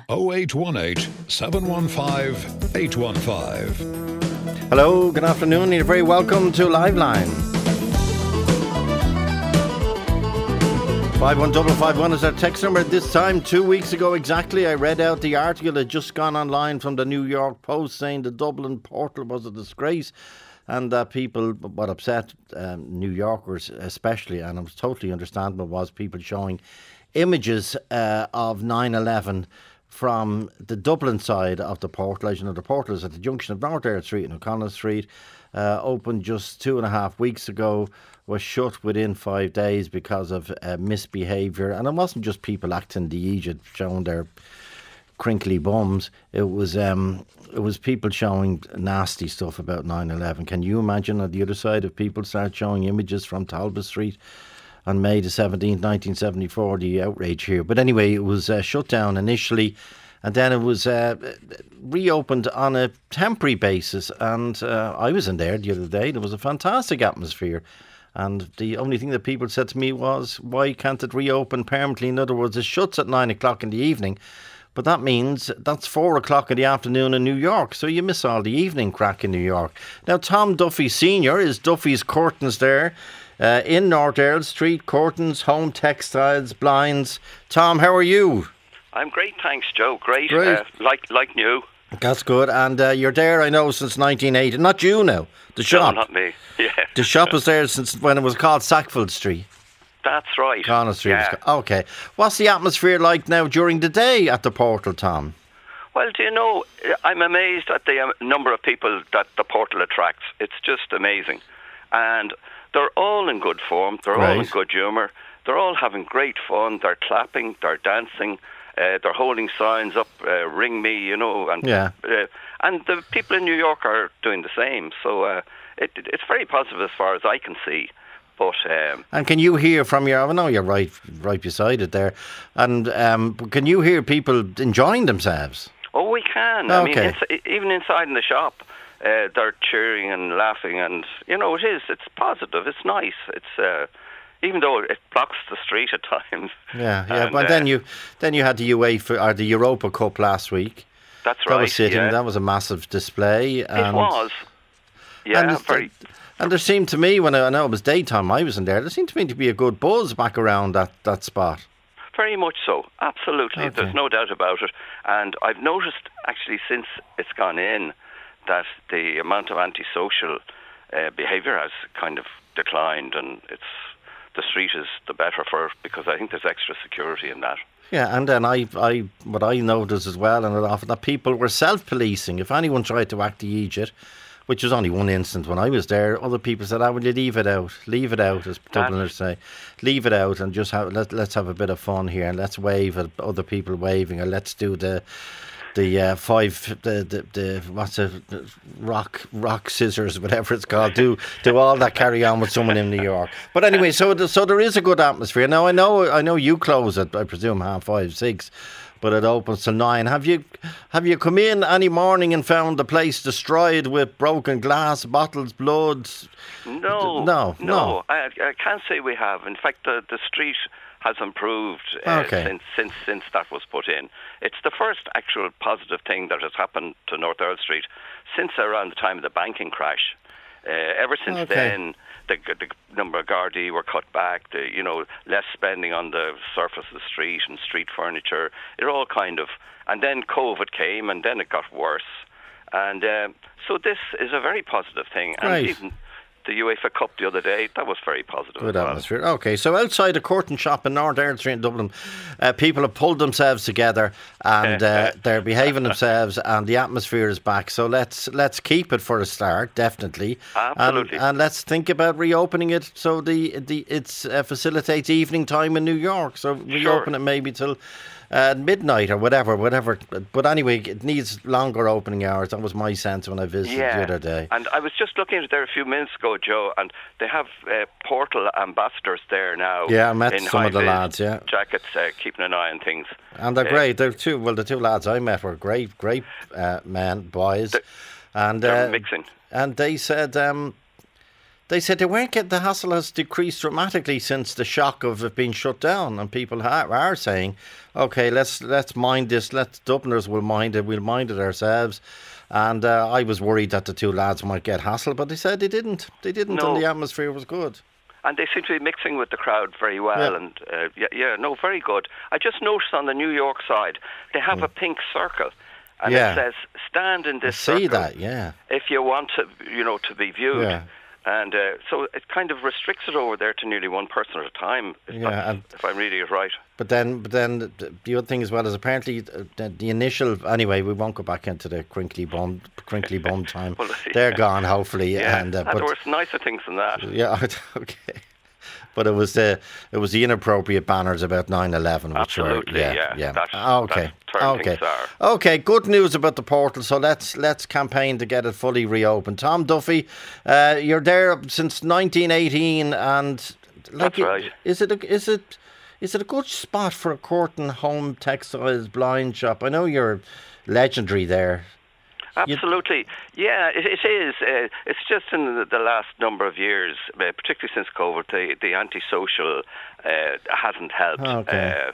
0818 715 815. Hello, good afternoon. You're very welcome to Liveline. 51551 is our text number. This time, 2 weeks ago exactly, I read out the article that had just gone online from the New York Post saying the Dublin portal was a disgrace and that people, what upset New Yorkers especially, and it was totally understandable, was people showing images of 9/11 from the Dublin side of the portal. As you know, the portal is at the junction of North Eyre Street and O'Connell Street. Opened just 2.5 weeks ago, was shut within 5 days because of misbehaviour. And it wasn't just people acting the Egypt, showing their crinkly bums. It was people showing nasty stuff about 9/11. Can you imagine on the other side if people start showing images from Talbot Street on May the 17th, 1974, the outrage here. But anyway, it was shut down initially and then it was reopened on a temporary basis. And I was in there the other day. There was a fantastic atmosphere. And the only thing that people said to me was, why can't it reopen permanently? In other words, it shuts at 9 o'clock in the evening. But that means that's 4 o'clock in the afternoon in New York. So you miss all the evening crack in New York. Now, Tom Duffy Sr. is Duffy's Curtains there. In North Eyre Street, curtains, home textiles, blinds. Tom, how are you? I'm great, thanks, Joe. Great. Like new. That's good. And you're there, I know, since 1980. Not you now, the shop. No, not me. Yeah. The shop was there since when it was called Sackville Street. That's right. Connell Street. Yeah. Okay. What's the atmosphere like now during the day at the portal, Tom? Well, do you know, I'm amazed at the number of people that the portal attracts. It's just amazing. And they're all in good form. They're all in good humour. They're all having great fun. They're clapping. They're dancing. They're holding signs up, ring me, you know. And, and the people in New York are doing the same. So it's very positive as far as I can see. But and can you hear from your... I know you're right beside it there. And can you hear people enjoying themselves? Oh, we can. Okay. I mean, even inside in the shop, they're cheering and laughing, and you know it's positive. It's nice. It's even though it blocks the street at times. Yeah. And, but then you had the UEFA or the Europa Cup last week. That's right. That was sitting. Yeah. That was a massive display. It was. Yeah, very. And there seemed to me, when I know it was daytime, I was in there. There seemed to me to be a good buzz back around that spot. Very much so. Absolutely. Okay. There's no doubt about it. And I've noticed actually since it's gone in that the amount of antisocial behaviour has kind of declined, and the street is the better for it because I think there's extra security in that. Yeah, and then what I noticed as well, and often that people were self-policing. If anyone tried to act the Egypt, which was only one instance when I was there, other people said, will you leave it out, as Dubliners say, leave it out and just let's have a bit of fun here and let's wave at other people waving, or let's do the rock scissors, whatever it's called, do all that, carry on with someone in New York. But anyway, so there is a good atmosphere. Now I know you close at, I presume, 5:30, 6, but it opens till 9. Have you come in any morning and found the place destroyed with broken glass, bottles, blood? No. I can't say we have. In fact, the street has improved since that was put in. It's the first actual positive thing that has happened to North Eyre Street since around the time of the banking crash. Ever since then, the number of Gardaí were cut back. Less spending on the surface of the street and street furniture. It all kind of, and then COVID came, and then it got worse. And so this is a very positive thing. And even the UEFA Cup the other day, that was very positive. Good atmosphere. Okay, so outside the curtain shop in North Eyre Street in Dublin, people have pulled themselves together and they're behaving themselves, and the atmosphere is back. So let's keep it for a start, definitely. Absolutely. And let's think about reopening it so it facilitates evening time in New York. So reopen it maybe till midnight or whatever. But anyway, it needs longer opening hours. That was my sense when I visited the other day. And I was just looking at there a few minutes ago, Joe, and they have portal ambassadors there now. Yeah, I met some of the lads, jackets, keeping an eye on things. And they're great. The two lads I met were great men, boys. They're mixing. And they said They said they weren't getting, the hassle has decreased dramatically since the shock of it being shut down, and people are saying, okay, let's mind this, Dubliners will mind it, we'll mind it ourselves. And I was worried that the two lads might get hassled, but they said they didn't. They didn't, no. And the atmosphere was good. And they seem to be mixing with the crowd very well. Yeah. And very good. I just noticed on the New York side, they have a pink circle. And it says, stand in this circle. See that, yeah. If you want to, to be viewed. Yeah. And so it kind of restricts it over there to nearly one person at a time, if I'm reading it right. But then the other thing as well is apparently the initial, anyway, we won't go back into the crinkly bum time. Well, they're gone, hopefully. Yeah, and there were nicer things than that. Yeah, okay. But it was the inappropriate banners about 9/11, which absolutely, okay. Okay, good news about the portal. So let's campaign to get it fully reopened. Tom Duffy, you're there since 1918, and that's right. Is it a good spot for a Courton home textiles blind shop? I know you're legendary there. Absolutely. Yeah, it is. It's just in the last number of years, particularly since COVID, the antisocial hasn't helped. Okay.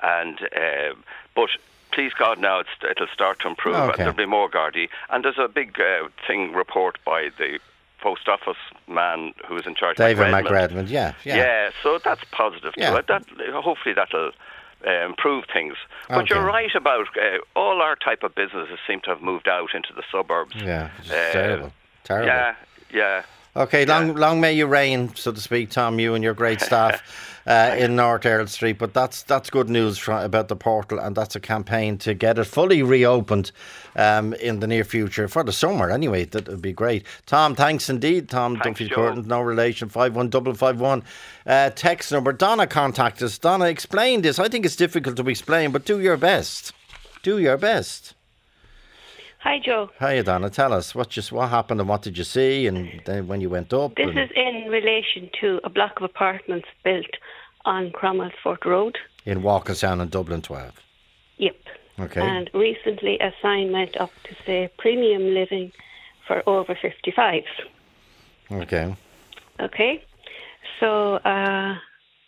But please God, now it'll start to improve. Okay. There'll be more Gardaí. And there's a big report by the post office man who's in charge, David McRedmond. Yeah, so that's positive too. Hopefully that'll improve things. But you're right about all our type of businesses seem to have moved out into the suburbs. Yeah, terrible. Yeah. Okay, long may you reign, so to speak, Tom, you and your great staff in North Earl Street. But that's good news about the portal, and that's a campaign to get it fully reopened in the near future, for the summer anyway. That would be great. Tom, thanks indeed. Tom Duffy Courton, no relation, 51551. Text number. Donna contacted us. Donna, explain this. I think it's difficult to explain, but do your best. Do your best. Hi, Joe. Hi, Donna. Tell us what happened and what did you see, and then when you went up. This is in relation to a block of apartments built on Cromwell Fort Road in Walkerstown in Dublin 12. Yep. Okay. And recently a sign went up to say premium living for over 55s. Okay. Okay. So I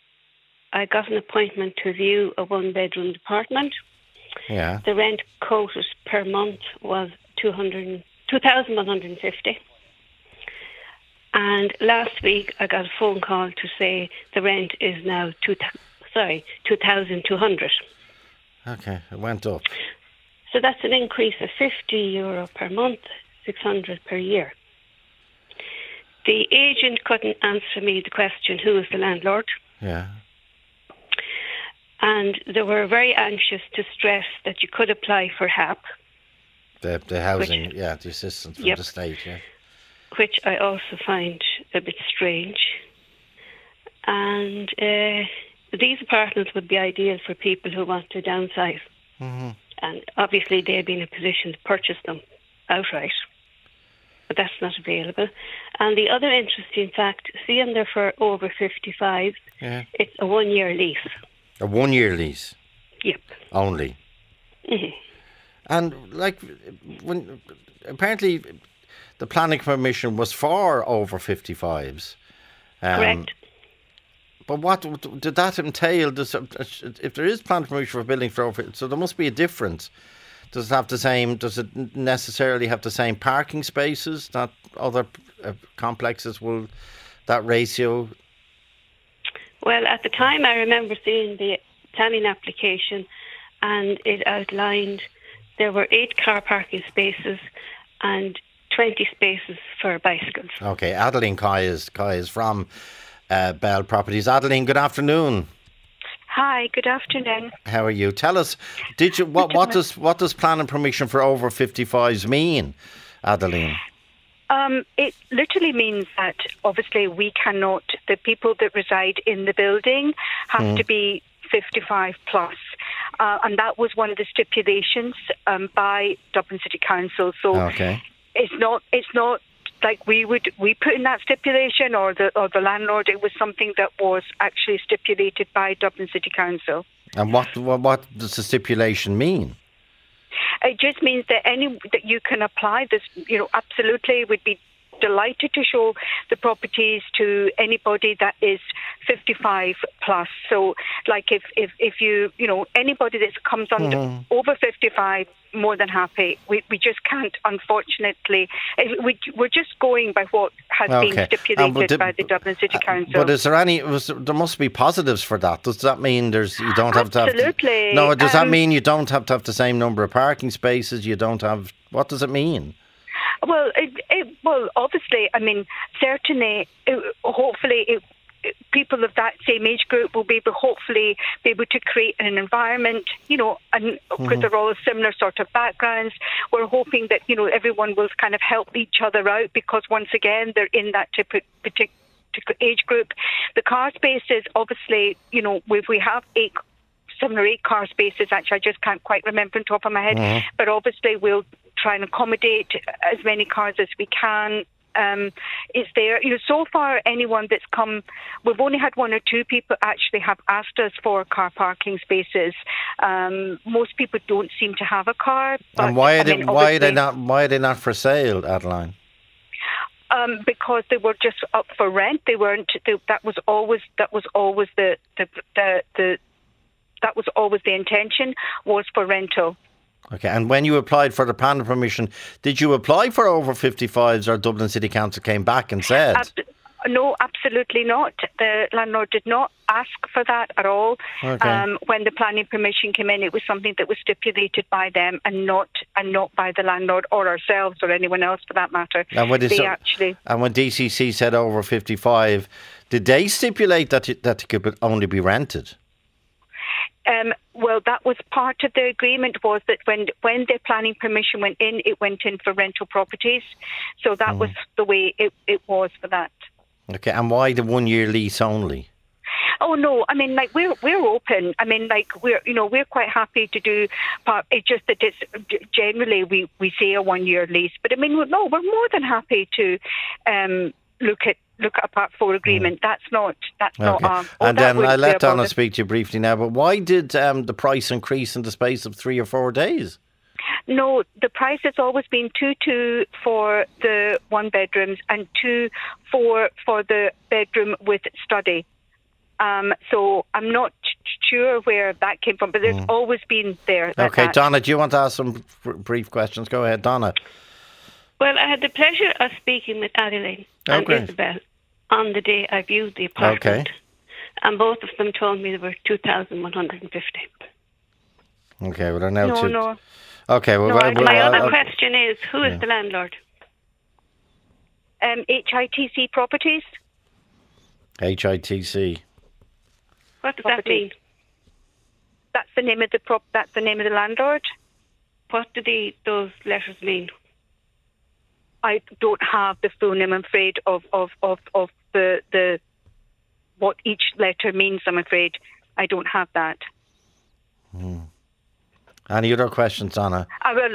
got an appointment to view a one-bedroom apartment. Yeah. The rent quoted per month was 2,150. And last week I got a phone call to say the rent is now 2,200. Okay, it went up. So that's an increase of €50 per month, 600 per year. The agent couldn't answer me the question, who is the landlord? Yeah. And they were very anxious to stress that you could apply for HAP. The housing, the assistance from the state, yeah. Which I also find a bit strange. And these apartments would be ideal for people who want to downsize. Mm-hmm. And obviously they'd be in a position to purchase them outright. But that's not available. And the other interesting fact, seeing they're for over 55, it's a 1-year lease. A 1-year lease? Yep. Only? Mm-hmm. And when apparently the planning permission was for over 55s. Correct. But what did that entail? If there is planning permission for building for over, so there must be a difference. Does it necessarily have the same parking spaces that other complexes will, that ratio? Well, at the time I remember seeing the planning application, and it outlined there were 8 car parking spaces and 20 spaces for bicycles. Okay, Adeline Kai is from Bell Properties. Adeline, good afternoon. Hi, good afternoon. How are you? Tell us, what does planning permission for over 55s mean, Adeline? It literally means that obviously the people that reside in the building have to be 55 plus. And that was one of the stipulations by Dublin City Council. So it's not like we put in that stipulation or the landlord. It was something that was actually stipulated by Dublin City Council. And what does the stipulation mean? It just means that you can apply this. Absolutely would be delighted to show the properties to anybody that is 55 plus. So, like if you anybody that comes on over 55, more than happy. We just can't, unfortunately. We're just going by what has been stipulated by the Dublin City Council. But is there any? There must be positives for that. Does that mean you don't have to have? Absolutely. No. Does that mean you don't have to have the same number of parking spaces? You don't have. What does it mean? Well, well, obviously, I mean, certainly, hopefully, people of that same age group will be able to create an environment, and because they're all similar sort of backgrounds. We're hoping that, everyone will kind of help each other out because, once again, they're in that particular age group. The car spaces, obviously, if we have 7 or 8 car spaces, actually, I just can't quite remember on top of my head, but obviously we'll try and accommodate as many cars as we can. Is there, so far anyone that's come, we've only had 1 or 2 people actually have asked us for car parking spaces. Most people don't seem to have a car. But, and why are they not for sale, Adeline? Because they were just up for rent. They weren't. That was always the intention, was for rental. Okay, and when you applied for the planning permission, did you apply for over 55s, or Dublin City Council came back and said? No, absolutely not. The landlord did not ask for that at all. Okay. When the planning permission came in, it was something that was stipulated by them and not by the landlord or ourselves or anyone else for that matter. And when DCC said over 55, did they stipulate that it could only be rented? Well, that was part of the agreement, was that when their planning permission went in, it went in for rental properties. So that was the way it was for that. Okay, and why the 1-year lease only? Oh no! I mean, like we're open. I mean, like we're quite happy to do. It's just that it's generally we say a 1-year lease, but I mean, we're more than happy to look at a Part 4 agreement. That's not. And then I let Donna speak to you briefly now. But why did the price increase in the space of 3 or 4 days? No, the price has always been 2.2 for the 1 bedrooms and 2.4 for the bedroom with study. So I'm not sure where that came from, but there's always been there. Okay, Donna, do you want to ask some brief questions? Go ahead, Donna. Well, I had the pleasure of speaking with Adeline and Isabel on the day I viewed the apartment. Okay. And both of them told me they were 2,150. Okay, well, they're now No. Okay, well, my other question is, who is the landlord? HITC Properties. HITC. What does that mean? That's the name of that's the name of the landlord. What do those letters mean? I don't have the full name, I'm afraid, of the what each letter means. I'm afraid I don't have that. Any other questions, Donna?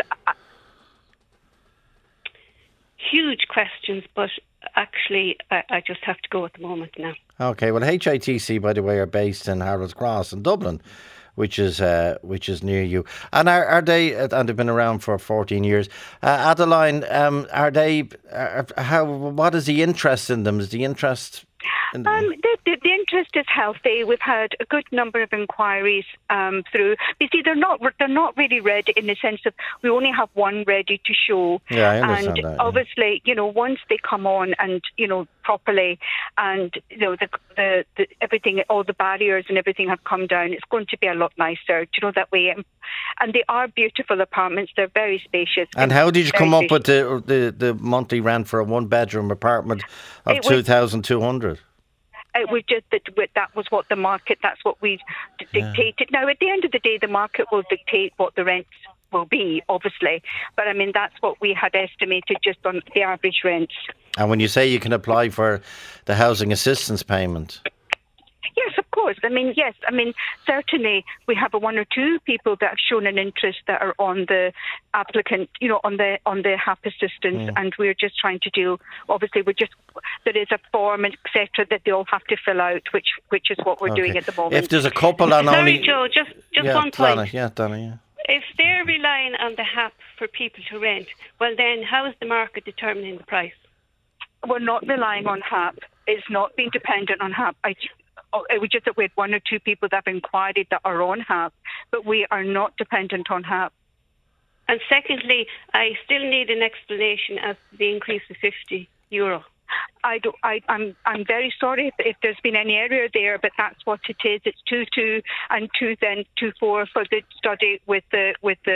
Huge questions, but actually, I just have to go at the moment now. Okay, well, HITC, by the way, are based in Harold's Cross in Dublin, which is near you. And are they? And they've been around for 14 years. Adeline, are they? What is the interest in them? Is the interest? The interest is healthy. We've had a good number of inquiries through. You see, they're not really ready in the sense of we only have 1 ready to show. Yeah, I understand and that. Obviously, once they come on and properly, and the everything, all the barriers and everything have come down, it's going to be a lot nicer. That way. And they are beautiful apartments. They're very spacious. And how did you come up with the monthly rent for a 1-bedroom apartment of 2,200? It was just that was what the market, that's what we dictated. Now, at the end of the day, the market will dictate what the rents will be, obviously. But, I mean, that's what we had estimated just on the average rents. And when you say you can apply for the housing assistance payment? Yes, of course. I mean, yes. I mean, certainly we have 1 or 2 people that have shown an interest that are on the applicant, on the HAP assistance, and we're just trying to deal. Obviously, there is a form, etc., that they all have to fill out, which is what we're doing at the moment. If there's a couple on Sorry, Joe, just one point. Donna. If they're relying on the HAP for people to rent, well then, how is the market determining the price? we're not relying on HAP. It's not being dependent on HAP. It was just that we had one or two people that have inquired that are on HAP, but we are not dependent on HAP. And secondly, I still need an explanation as to the increase of €50. I'm very sorry if there's been any error there, but that's what it is. It's 2.2 and 2.4 for the study with the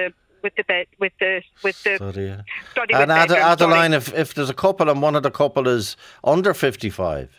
study. And Adeline, if there's a couple and one of the couple is under 55.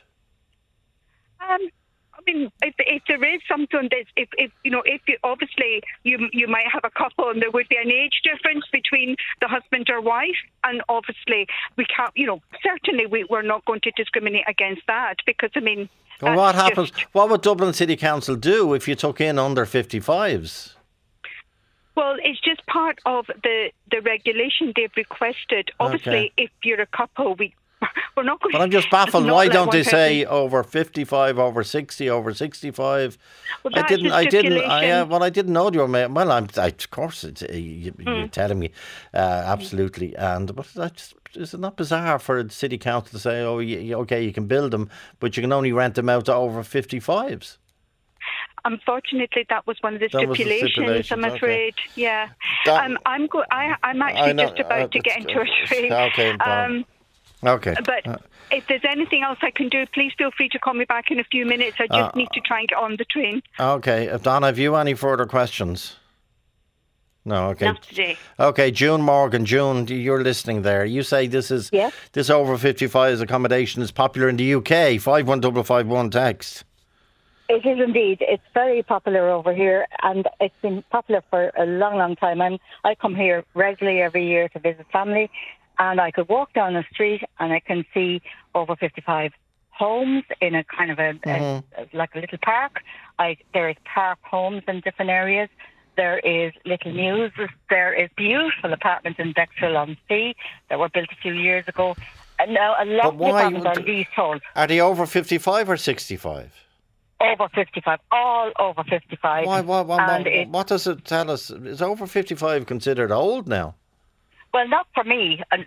I mean, if there is something that, if you obviously you might have a couple and there would be an age difference between the husband or wife, and obviously we can't, certainly we're not going to discriminate against that, because I mean. Well, what happens? What would Dublin City Council do if you took in under 55s? Well, it's just part of the regulation they've requested. Obviously, if you're a couple, we're not going. But I'm just baffled. Why don't they say over 55, over 60, over 65? Well, I didn't know you were made. Well, of course, you're telling me absolutely. But is it not bizarre for the city council to say, "Oh, okay, you can build them, but you can only rent them out to over 55s"? Unfortunately, that was one of the stipulations. I'm afraid. Okay. Yeah. I'm actually just about to get into a train. Okay. Okay. But if there's anything else I can do, please feel free to call me back in a few minutes. I just need to try and get on the train. Okay. Donna, have you any further questions? No, okay. Not today. Okay, June Morgan. June, you're listening there. You say this over 55s accommodation is popular in the UK. 51551 text. It is indeed. It's very popular over here, and it's been popular for a long, long time. I come here regularly every year to visit family. And I could walk down the street and I can see over 55 homes in a kind of like a little park. There is park homes in different areas. There is Little Mews. There is beautiful apartments in Bexhill-on-Sea that were built a few years ago. And now a lot of apartments are leasehold. Are they over 55 or 65? Over 55. All over 55. What does it tell us? Is over 55 considered old now? Well, not for me. I'm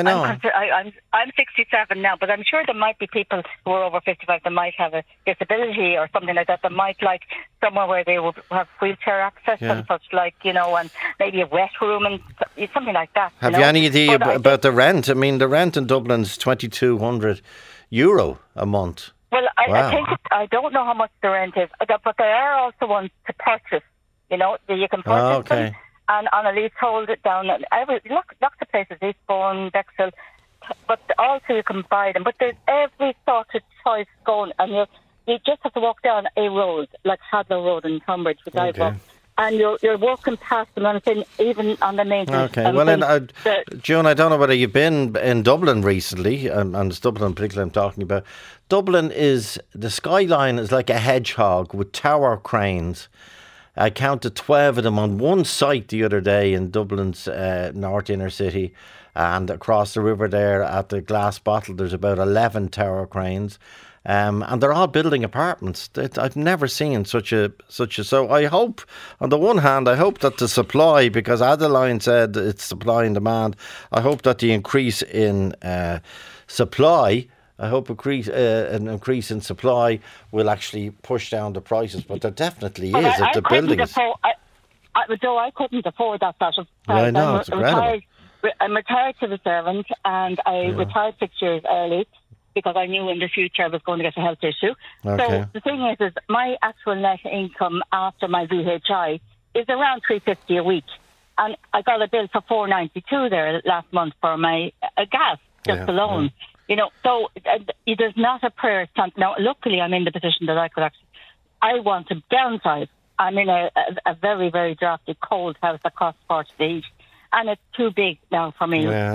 67 now, but I'm sure there might be people who are over 55 that might have a disability or something like that. That might like somewhere where they would have wheelchair access and such, and maybe a wet room and something like that. Have you any idea about the rent? I mean, the rent in Dublin's €2,200 a month. Well, I think I don't know how much the rent is, but there are also ones to purchase. You can purchase them. And on a leasehold down, lots of places, Eastbourne, Bexhill, but also you can buy them. But there's every sort of choice going, and you just have to walk down a road, like Hadlow Road in Tunbridge, which I walk, and you're walking past them, and even on the main. Okay, well, June, I don't know whether you've been in Dublin recently, and it's Dublin in particular I'm talking about. Dublin the skyline is like a hedgehog with tower cranes. I counted 12 of them on one site the other day in Dublin's north inner city, and across the river there at the Glass Bottle there's about 11 tower cranes, and they're all building apartments. I've never seen such a. So I hope, on the one hand, that the supply, because Adeline said it's supply and demand, I hope that the increase in supply. I hope an increase in supply will actually push down the prices, but there definitely is at the buildings. I couldn't afford that sort of price. Yeah, I know, it's incredible. I'm retired civil servant, and I retired 6 years early because I knew in the future I was going to get a health issue. Okay. So the thing is my actual net income after my VHI is around $350 a week, and I got a bill for $492 there last month for my gas alone. So there's not a prayer. Now, luckily, I'm in the position that I want to downsize. I'm in a very, very drafty, cold house that costs 40 days, and it's too big now for me. Yeah,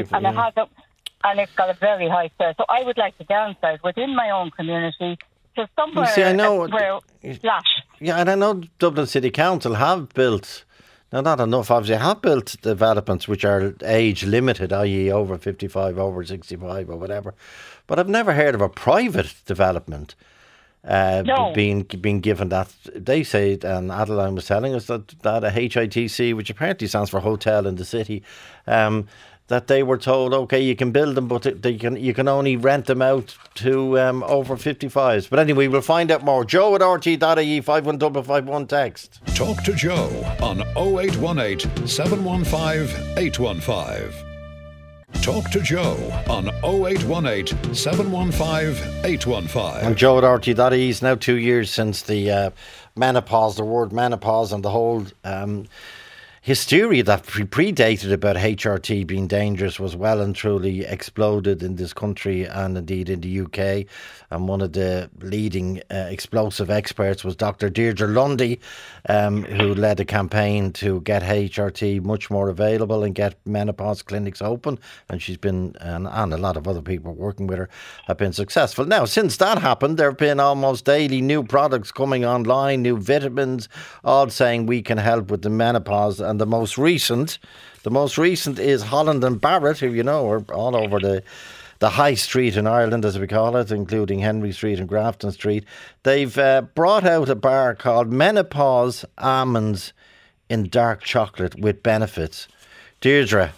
and it's got a very high fare. So I would like to downsize within my own community to somewhere where flat. Yeah, and I know Dublin City Council have built. Now, not enough, obviously, have built developments which are age limited, i.e. over 55, over 65 or whatever. But I've never heard of a private development being given that. They say, and Adeline was telling us that a HITC, which apparently stands for Hotel in the City, that they were told, okay, you can build them, but you can only rent them out to over 55s. But anyway, we'll find out more. Joe at RT.ie, 51551 text. Talk to Joe on 0818 715 815. Talk to Joe on 0818 715 815. And Joe at RT.ie, is now 2 years since the menopause, the word menopause, and the whole hysteria that predated about HRT being dangerous was well and truly exploded in this country and indeed in the UK. And one of the leading explosive experts was Dr. Deirdre Lundy, who led a campaign to get HRT much more available and get menopause clinics open. And she's been, and a lot of other people working with her have been successful. Now, since that happened, there have been almost daily new products coming online, new vitamins, all saying we can help with the menopause. And the most recent is Holland and Barrett, who you know are all over the high street in Ireland, as we call it, including Henry Street and Grafton Street. They've brought out a bar called Menopause Almonds in Dark Chocolate with Benefits. Deirdre.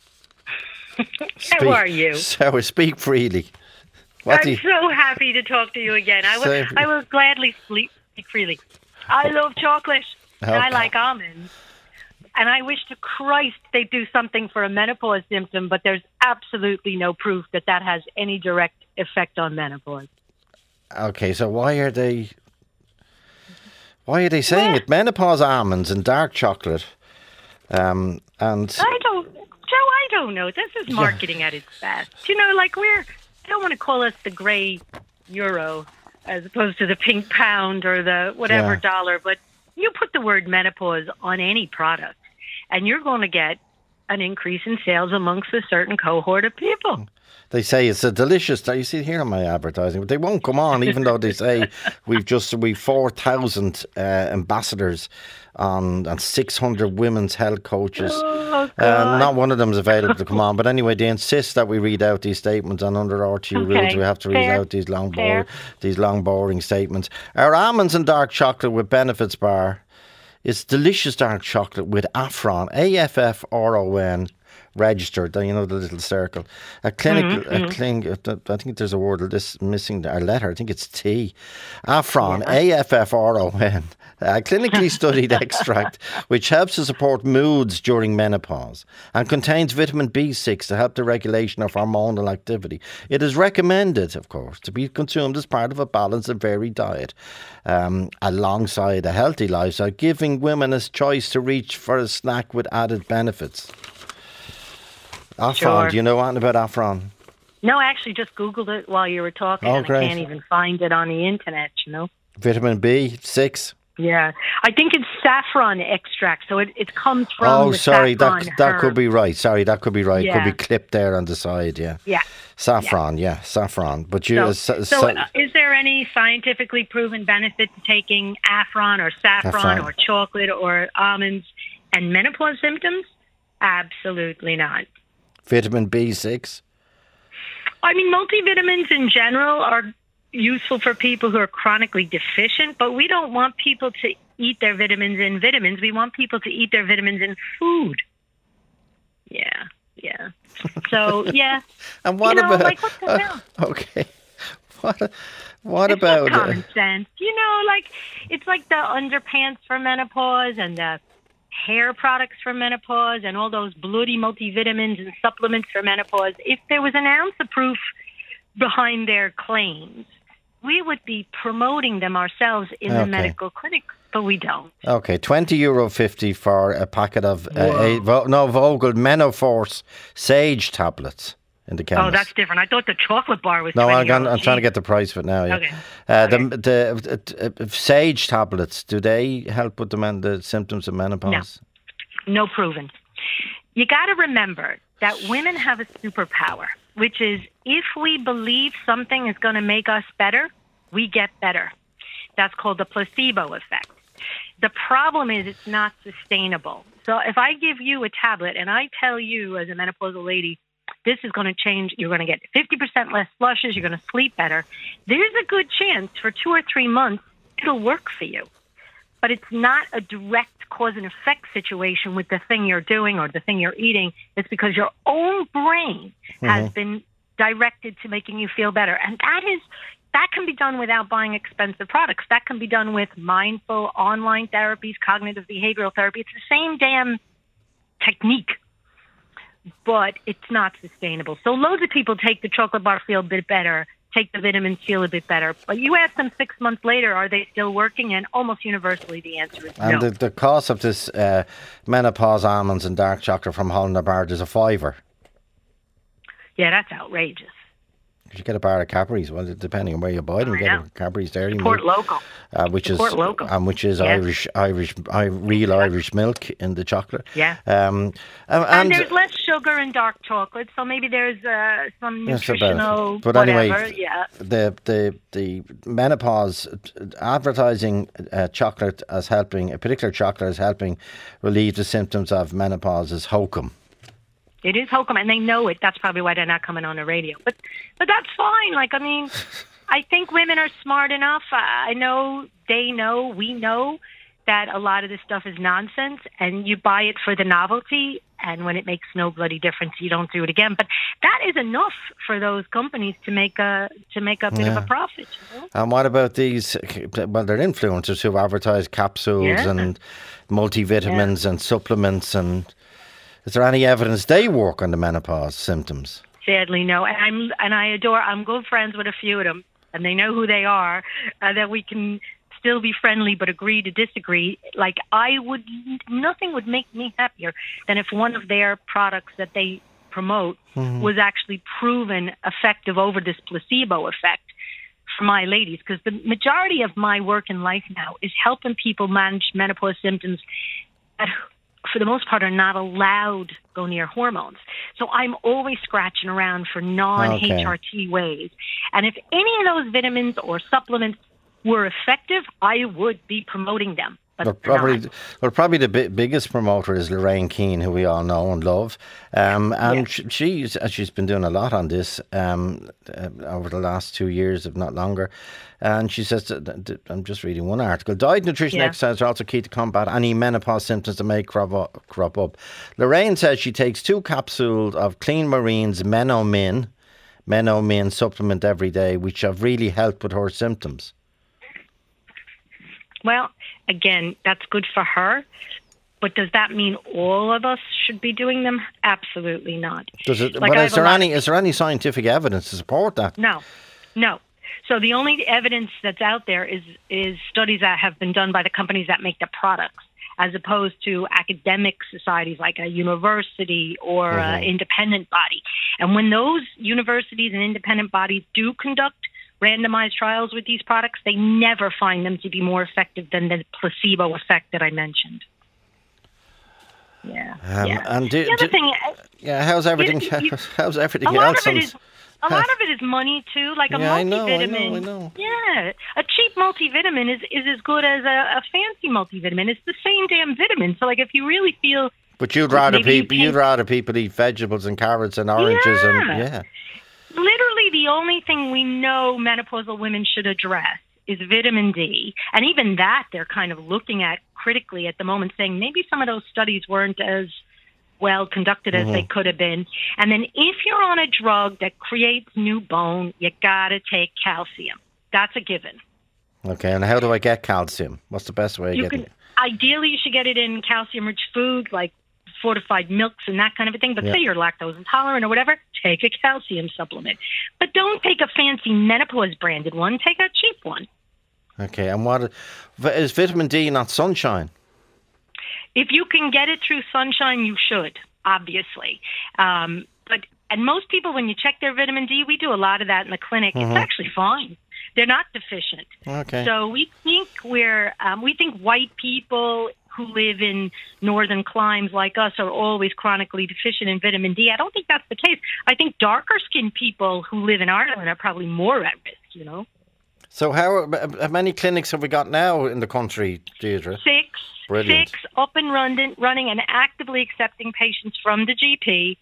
How are you? So speak freely. I'm so happy to talk to you again. I will gladly speak freely. I love chocolate. Okay. And I like almonds. And I wish to Christ they'd do something for a menopause symptom, but there's absolutely no proof that has any direct effect on menopause. Okay, so why are they saying it? Menopause almonds and dark chocolate. And I don't know. This is marketing at its best. You know, like I don't want to call us the grey euro as opposed to the pink pound or the whatever dollar, but you put the word menopause on any product, and you're going to get an increase in sales amongst a certain cohort of people. They say it's a delicious. You see here on my advertising, but they won't come on, even though they say we've 4,000 ambassadors and 600 women's health coaches. Oh, not one of them is available to come on. But anyway, they insist that we read out these statements, and under RTU rules, we have to read out these long, boring statements. Our almonds and dark chocolate with benefits bar is delicious dark chocolate with Affron, AFFRON. Registered, you know, the little circle. I think there's a word that's missing, a letter. I think it's T. Affron, AFFRON, a clinically studied extract which helps to support moods during menopause and contains vitamin B6 to help the regulation of hormonal activity. It is recommended, of course, to be consumed as part of a balanced and varied diet, alongside a healthy lifestyle, giving women a choice to reach for a snack with added benefits. Affron, sure. Do you know anything about Affron? No, I actually just Googled it while you were talking, and great. I can't even find it on the internet, you know. Vitamin B6? Yeah. I think it's saffron extract, so it comes from saffron that could be right. Sorry, that could be right. Yeah. Could be clipped there on the side, yeah. Yeah. Saffron, saffron. But is there any scientifically proven benefit to taking Affron or saffron or chocolate or almonds and menopause symptoms? Absolutely not. Vitamin B6? I mean, multivitamins in general are useful for people who are chronically deficient, but we don't want people to eat their vitamins in vitamins. We want people to eat their vitamins in food. Yeah. So, yeah. And what about... Like, what the hell? Okay. What about... It's common sense. You know, like, it's like the underpants for menopause and the hair products for menopause and all those bloody multivitamins and supplements for menopause. If there was an ounce of proof behind their claims, we would be promoting them ourselves in the medical clinic, but we don't. Okay, €20.50 for a packet of Vogel Menoforce Sage tablets in the chemist. Oh, that's different. I thought the chocolate bar was. No, I'm trying to get the price of it now. Yeah. Okay. The Sage tablets, do they help with the symptoms of menopause? No proven. You got to remember that women have a superpower, which is if we believe something is going to make us better, we get better. That's called the placebo effect. The problem is it's not sustainable. So if I give you a tablet and I tell you as a menopausal lady, this is going to change. You're going to get 50% less flushes. You're going to sleep better. There's a good chance for 2 or 3 months it'll work for you. But it's not a direct cause and effect situation with the thing you're doing or the thing you're eating. It's because your own brain has been directed to making you feel better. And that can be done without buying expensive products. That can be done with mindful online therapies, cognitive behavioral therapy. It's the same damn technique, but it's not sustainable. So loads of people take the chocolate bar, feel a bit better, take the vitamins, feel a bit better. But you ask them 6 months later, are they still working? And almost universally the answer is no. And the cost of this menopause almonds and dark chocolate from Holland & Barrett is $5. Yeah, that's outrageous. You get a bar of Cadbury's, well, depending on where you buy them, you get a Cadbury's Dairy Milk, local, which is Irish, real Irish milk in the chocolate. Yeah, and there's less sugar in dark chocolate, so maybe there's some nutritional. But whatever. Anyway, the menopause advertising chocolate as helping, a particular chocolate as helping relieve the symptoms of menopause is hokum. It is hokum, and they know it. That's probably why they're not coming on the radio. But that's fine. Like, I mean, I think women are smart enough. I know, they know, we know that a lot of this stuff is nonsense, and you buy it for the novelty, and when it makes no bloody difference, you don't do it again. But that is enough for those companies to make a bit of a profit. You know? And what about these? Well, they're influencers who advertise capsules and multivitamins and supplements and. Is there any evidence they work on the menopause symptoms? Sadly, no. And I'm good friends with a few of them, and they know who they are, that we can still be friendly but agree to disagree. Like, nothing would make me happier than if one of their products that they promote was actually proven effective over this placebo effect for my ladies. Because the majority of my work in life now is helping people manage menopause symptoms that, for the most part, are not allowed to go near hormones. So I'm always scratching around for non-HRT ways. And if any of those vitamins or supplements were effective, I would be promoting them. But probably the biggest promoter is Lorraine Keane, who we all know and love. She's been doing a lot on this over the last 2 years, if not longer. And she says, I'm just reading one article, diet, nutrition, exercise are also key to combat any menopause symptoms that may crop up. Lorraine says she takes 2 capsules of Clean Marine's Menomin supplement every day, which have really helped with her symptoms. Well, again, that's good for her. But does that mean all of us should be doing them? Absolutely not. Does it? Like, but is there any scientific evidence to support that? No. So the only evidence that's out there is studies that have been done by the companies that make the products, as opposed to academic societies like a university or an independent body. And when those universities and independent bodies do conduct randomized trials with these products, they never find them to be more effective than the placebo effect that I mentioned. Yeah. And the other thing, how's everything? How's everything else? A lot of it is money too. Like a multivitamin. I know. Yeah, a cheap multivitamin is as good as a fancy multivitamin. It's the same damn vitamin. So, like, if you really feel, but you'd rather people eat vegetables and carrots and oranges and Literally, the only thing we know menopausal women should address is vitamin D. And even that, they're kind of looking at critically at the moment, saying maybe some of those studies weren't as well conducted as they could have been. And then if you're on a drug that creates new bone, you got to take calcium. That's a given. Okay, and how do I get calcium? What's the best way of getting it? Ideally, you should get it in calcium-rich foods like fortified milks and that kind of a thing. But say you're lactose intolerant or whatever, take a calcium supplement. But don't take a fancy menopause branded one. Take a cheap one. Okay, and what is vitamin D not sunshine? If you can get it through sunshine, you should, obviously. And most people, when you check their vitamin D, we do a lot of that in the clinic. It's actually fine. They're not deficient. Okay. So we think we think white people who live in northern climes like us are always chronically deficient in vitamin D. I don't think that's the case. I think darker skinned people who live in Ireland are probably more at risk, you know. So how many clinics have we got now in the country, Deirdre? 6. Brilliant. 6 up and running and actively accepting patients from the GP.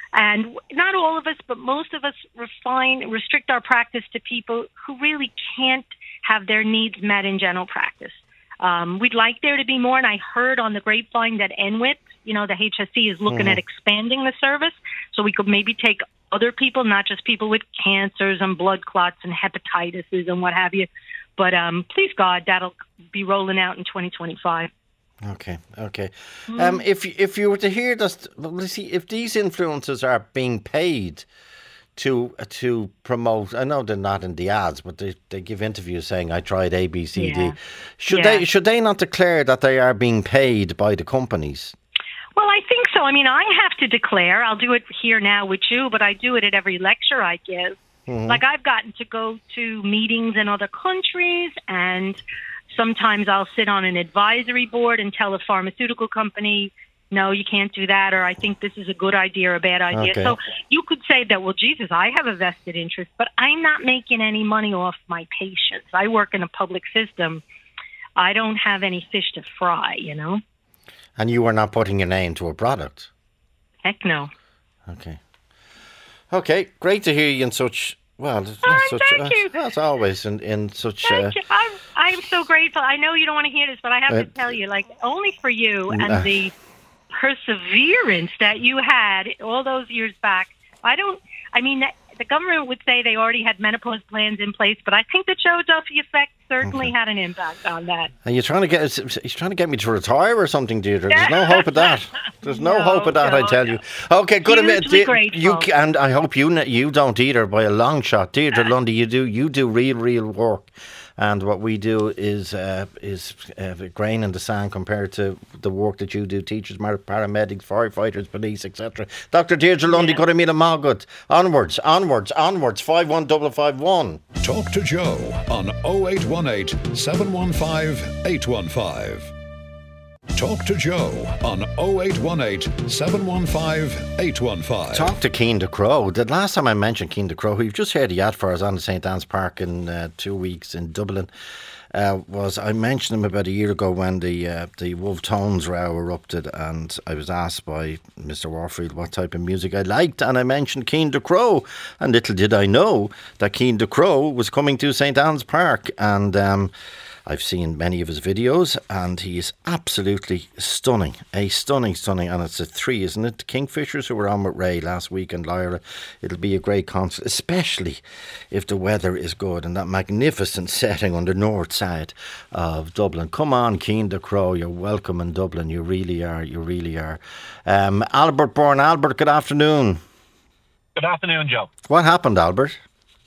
And not all of us, but most of us restrict our practice to people who really can't have their needs met in general practice. We'd like there to be more, and I heard on the grapevine that NWIT, the HSE is looking at expanding the service, so we could maybe take other people, not just people with cancers and blood clots and hepatitis and what have you. But please God, that'll be rolling out in 2025. Okay. If you were to hear this, if these influencers are being paid to promote, I know they're not in the ads, but they give interviews saying I tried A, B, C, D. Should they not declare that they are being paid by the companies? Well, I think so. I mean, I have to declare. I'll do it here now with you, but I do it at every lecture I give. Like, I've gotten to go to meetings in other countries, and sometimes I'll sit on an advisory board and tell a pharmaceutical company, no, you can't do that, or I think this is a good idea or a bad idea. Okay. So you could say that, well, Jesus, I have a vested interest, but I'm not making any money off my patients. I work in a public system. I don't have any fish to fry, And you are not putting your name to a product? Heck no. Okay, great to hear you in such... Well, thank you. As always, in such... Thank you. I'm so grateful. I know you don't want to hear this, but I have to tell you, only for you and the perseverance that you had all those years back. The government would say they already had menopause plans in place, but I think the Philadelphia effect certainly had an impact on that. And you're trying to get me to retire or something, Deirdre. There's no hope of that. There's no hope of that, I tell you. Okay, good. And I hope you don't either by a long shot, Deirdre Lundy. You do real work. And what we do is grain in the sand compared to the work that you do, teachers, paramedics, firefighters, police, etc. Dr. Deirdre Lundy, good to meet him all good. Onwards, 51551. Talk to Joe on 0818 715 815. Talk to Joe on 0818 715 815. Talk to Cian Ducrot. The last time I mentioned Cian Ducrot, who you've just heard the ad for us on the St. Anne's Park in 2 weeks in Dublin, I mentioned him about a year ago when the Wolf Tones row erupted, and I was asked by Mr. Warfield what type of music I liked, and I mentioned Cian Ducrot, and little did I know that Cian Ducrot was coming to St. Anne's Park, and I've seen many of his videos, and he is absolutely stunning. A stunning, and it's a 3, isn't it? The Kingfishers, who were on with Ray last week, and Lyra. It'll be a great concert, especially if the weather is good and that magnificent setting on the north side of Dublin. Come on, Cian Ducrot, you're welcome in Dublin. You really are. Albert Bourne. Albert, good afternoon. Good afternoon, Joe. What happened, Albert?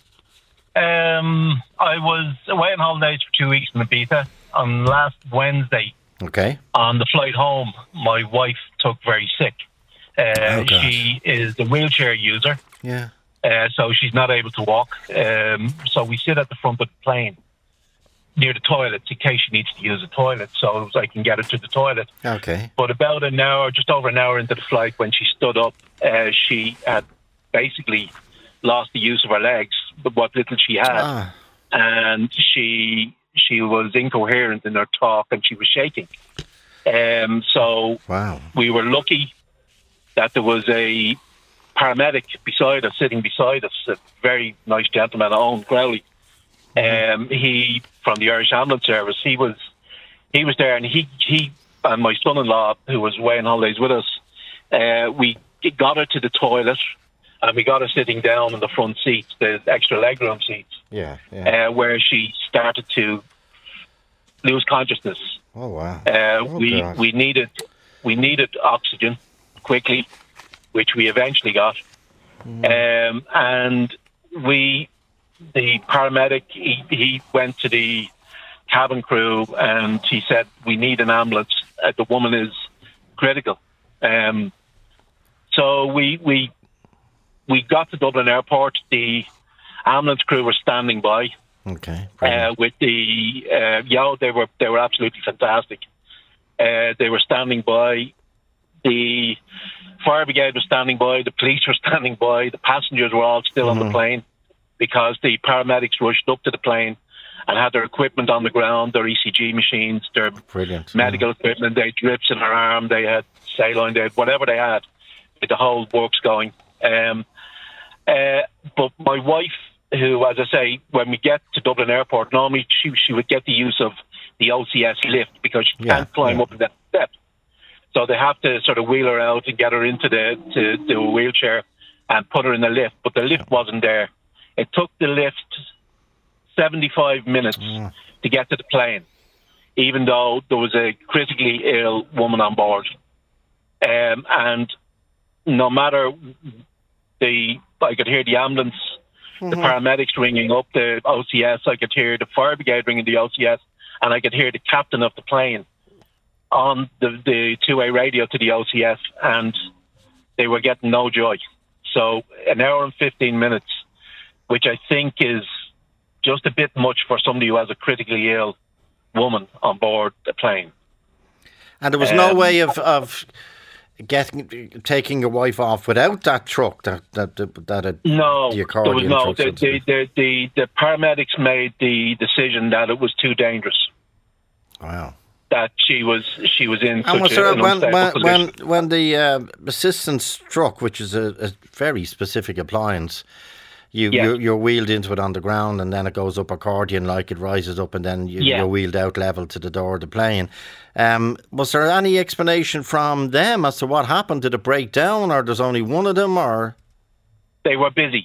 I was away on holidays for 2 weeks in Ibiza. On last Wednesday, on the flight home, my wife took very sick. She is a wheelchair user, so she's not able to walk. So we sit at the front of the plane near the toilets in case she needs to use a toilet, so I can get her to the toilet. Okay. But about an hour, just over an hour into the flight, when she stood up, she had basically lost the use of her legs, but what little she had, and she was incoherent in her talk, and she was shaking. So we were lucky that there was a paramedic beside us, sitting beside us, a very nice gentleman, Owen Crowley. He from the Irish Ambulance Service. He was there, and he and my son-in-law, who was away on holidays with us, we got her to the toilet. And we got her sitting down in the front seats, the extra legroom seats, where she started to lose consciousness. Oh wow! We needed oxygen quickly, which we eventually got. And the paramedic, he went to the cabin crew and he said, "We need an ambulance. The woman is critical." So we got to Dublin Airport. The ambulance crew were standing by. Okay. With the they were absolutely fantastic. They were standing by. The fire brigade was standing by. The police were standing by. The passengers were all still on the plane because the paramedics rushed up to the plane and had their equipment on the ground, their ECG machines, their medical equipment. They had drips in their arm. They had saline. They had whatever they had. The whole works going. But my wife, who, as I say, when we get to Dublin Airport, normally she would get the use of the OCS lift because she can't climb up that step. So they have to sort of wheel her out and get her into the wheelchair and put her in the lift. But the lift wasn't there. It took the lift 75 minutes to get to the plane, even though there was a critically ill woman on board. And no matter I could hear the ambulance, the paramedics ringing up the OCS, I could hear the fire brigade ringing the OCS, and I could hear the captain of the plane on the two-way radio to the OCS, and they were getting no joy. So an hour and 15 minutes, which I think is just a bit much for somebody who has a critically ill woman on board the plane. And there was no way of taking your wife off without that truck. No, the accordion. There was no. The paramedics made the decision that it was too dangerous. Wow. That she was in and such an unstable position. When the assistance truck, which is a very specific appliance, you're wheeled into it on the ground, and then it goes up accordion like it rises up, and then you're wheeled out level to the door of the plane. Was there any explanation from them as to what happened? Did it break down, or there's only one of them, or they were busy?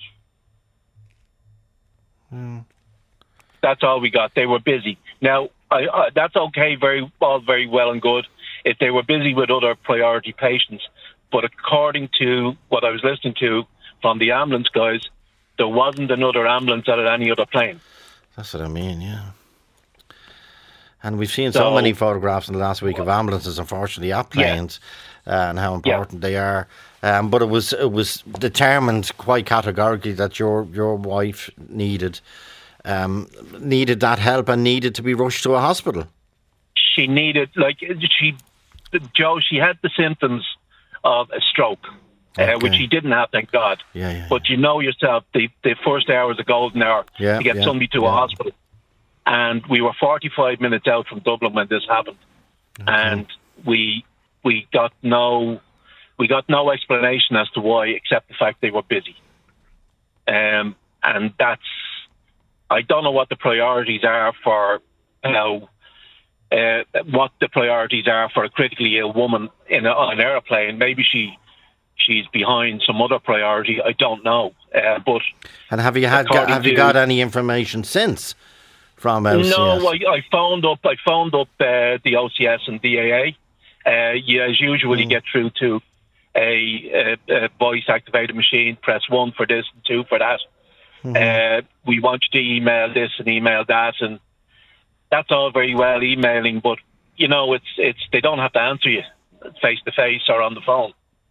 That's all we got. They were busy. Now that's okay, very well and good if they were busy with other priority patients. But according to what I was listening to from the ambulance guys, there wasn't another ambulance out of any other plane. That's what I mean, yeah. And we've seen so many photographs in the last week of ambulances, unfortunately, at planes, and how important they are. But it was determined quite categorically that your wife needed that help and needed to be rushed to a hospital. She needed, Joe, she had the symptoms of a stroke. Which he didn't have, thank God. But you know yourself, the first hour is a golden hour to get somebody to a hospital. And we were 45 minutes out from Dublin when this happened. And we got no explanation as to why, except the fact they were busy. And that's, I don't know what the priorities are for, what the priorities are for a critically ill woman on an aeroplane. Maybe she's behind some other priority. I don't know. But have you got any information since from OCS? No, I phoned up the OCS and DAA. As usual, you get through to a voice activated machine. Press 1 for this and 2 for that. We want you to email this and email that, and that's all very well emailing, but it's they don't have to answer you face to face or on the phone.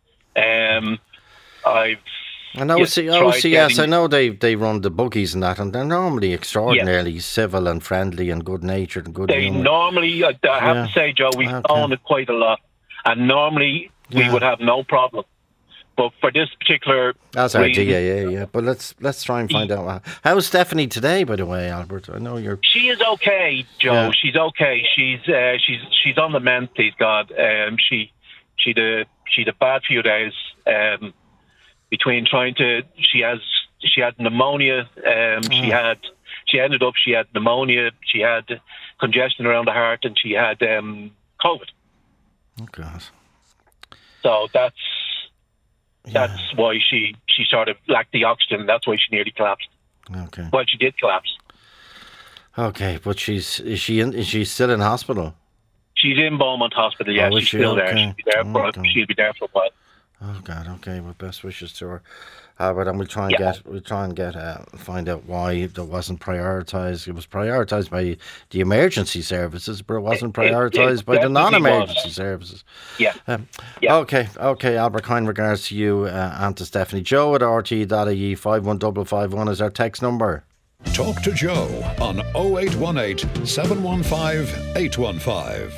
I know OCS. I know they run the buggies and that, and they're normally extraordinarily civil and friendly and good natured and good. They normally, I have to say, Joe, we've owned it quite a lot, and normally we would have no problem. But for this particular, that's our idea, But let's try and find out. How's Stephanie today, by the way, Albert? I know you're. She is okay, Joe. Yeah. She's okay. She's on the mend, please God. She'd a bad few days between trying to. She had pneumonia. She had pneumonia. She had congestion around the heart, and she had COVID. Oh God. So that's why she sort of lacked the oxygen. That's why she nearly collapsed. Okay. Well, she did collapse. Okay, but is she still in hospital? She's in Beaumont Hospital, yeah. She's still there. She'll be there for a while. Oh God, okay. Well, best wishes to her, Albert, and we'll try and find out why that wasn't prioritised. It was prioritised by the emergency services, but it wasn't prioritised by the non-emergency services. Yeah. Okay, Albert. Kind regards to you and to Stephanie. Joe at RT.ie 51551 is our text number. Talk to Joe on 0818 715 815.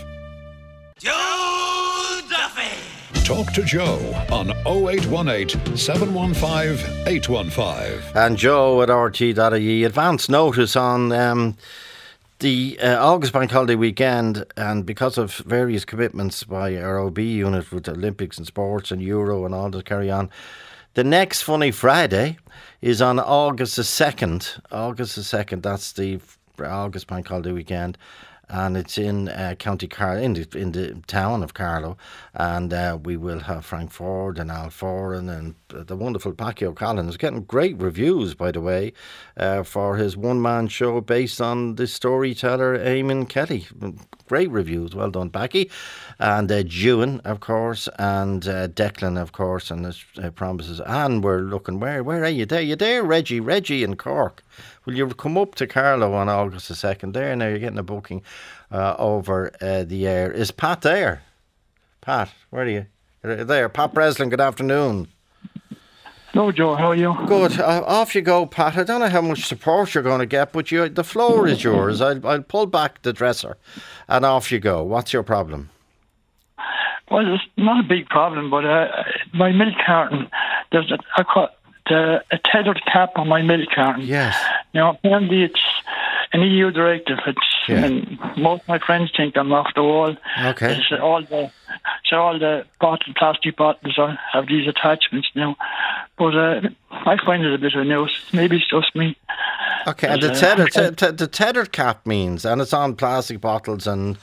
Joe Duffy. Talk to Joe on 0818 715 815. And Joe at RT.ie. Advance notice on the August Bank Holiday weekend, and because of various commitments by our OB unit with the Olympics and sports and Euro and all that carry on, The next Funny Friday is on August the 2nd. August the 2nd, that's the August Bank Holiday weekend. And it's in County Carlow, in the town of Carlow, and we will have Frank Ford and Al Foran and the wonderful Packy O'Callaghan, getting great reviews, by the way, for his one-man show based on the storyteller Eamon Kelly. Great reviews, well done, Packy. And Ewan, of course, and Declan, of course, and his promises. And we're looking, where are you there? You there, Reggie in Cork? Will you come up to Carlow on August the 2nd there? Now you're getting a booking over the air. Is Pat there? Pat, where are you? There, Pat Breslin, good afternoon. Hello, Joe, how are you? Good. Off you go, Pat. I don't know how much support you're going to get, but the floor is yours. I'll pull back the dresser and off you go. What's your problem? Well, it's not a big problem, but my milk carton, there's a tethered cap on my milk carton. Yes. Now, apparently it's an EU directive. And most of my friends think I'm off the wall. Okay. All the plastic bottles have these attachments now. But I find it a bit of a nuisance. Maybe it's just me. Okay, and the tethered cap means, and it's on plastic bottles and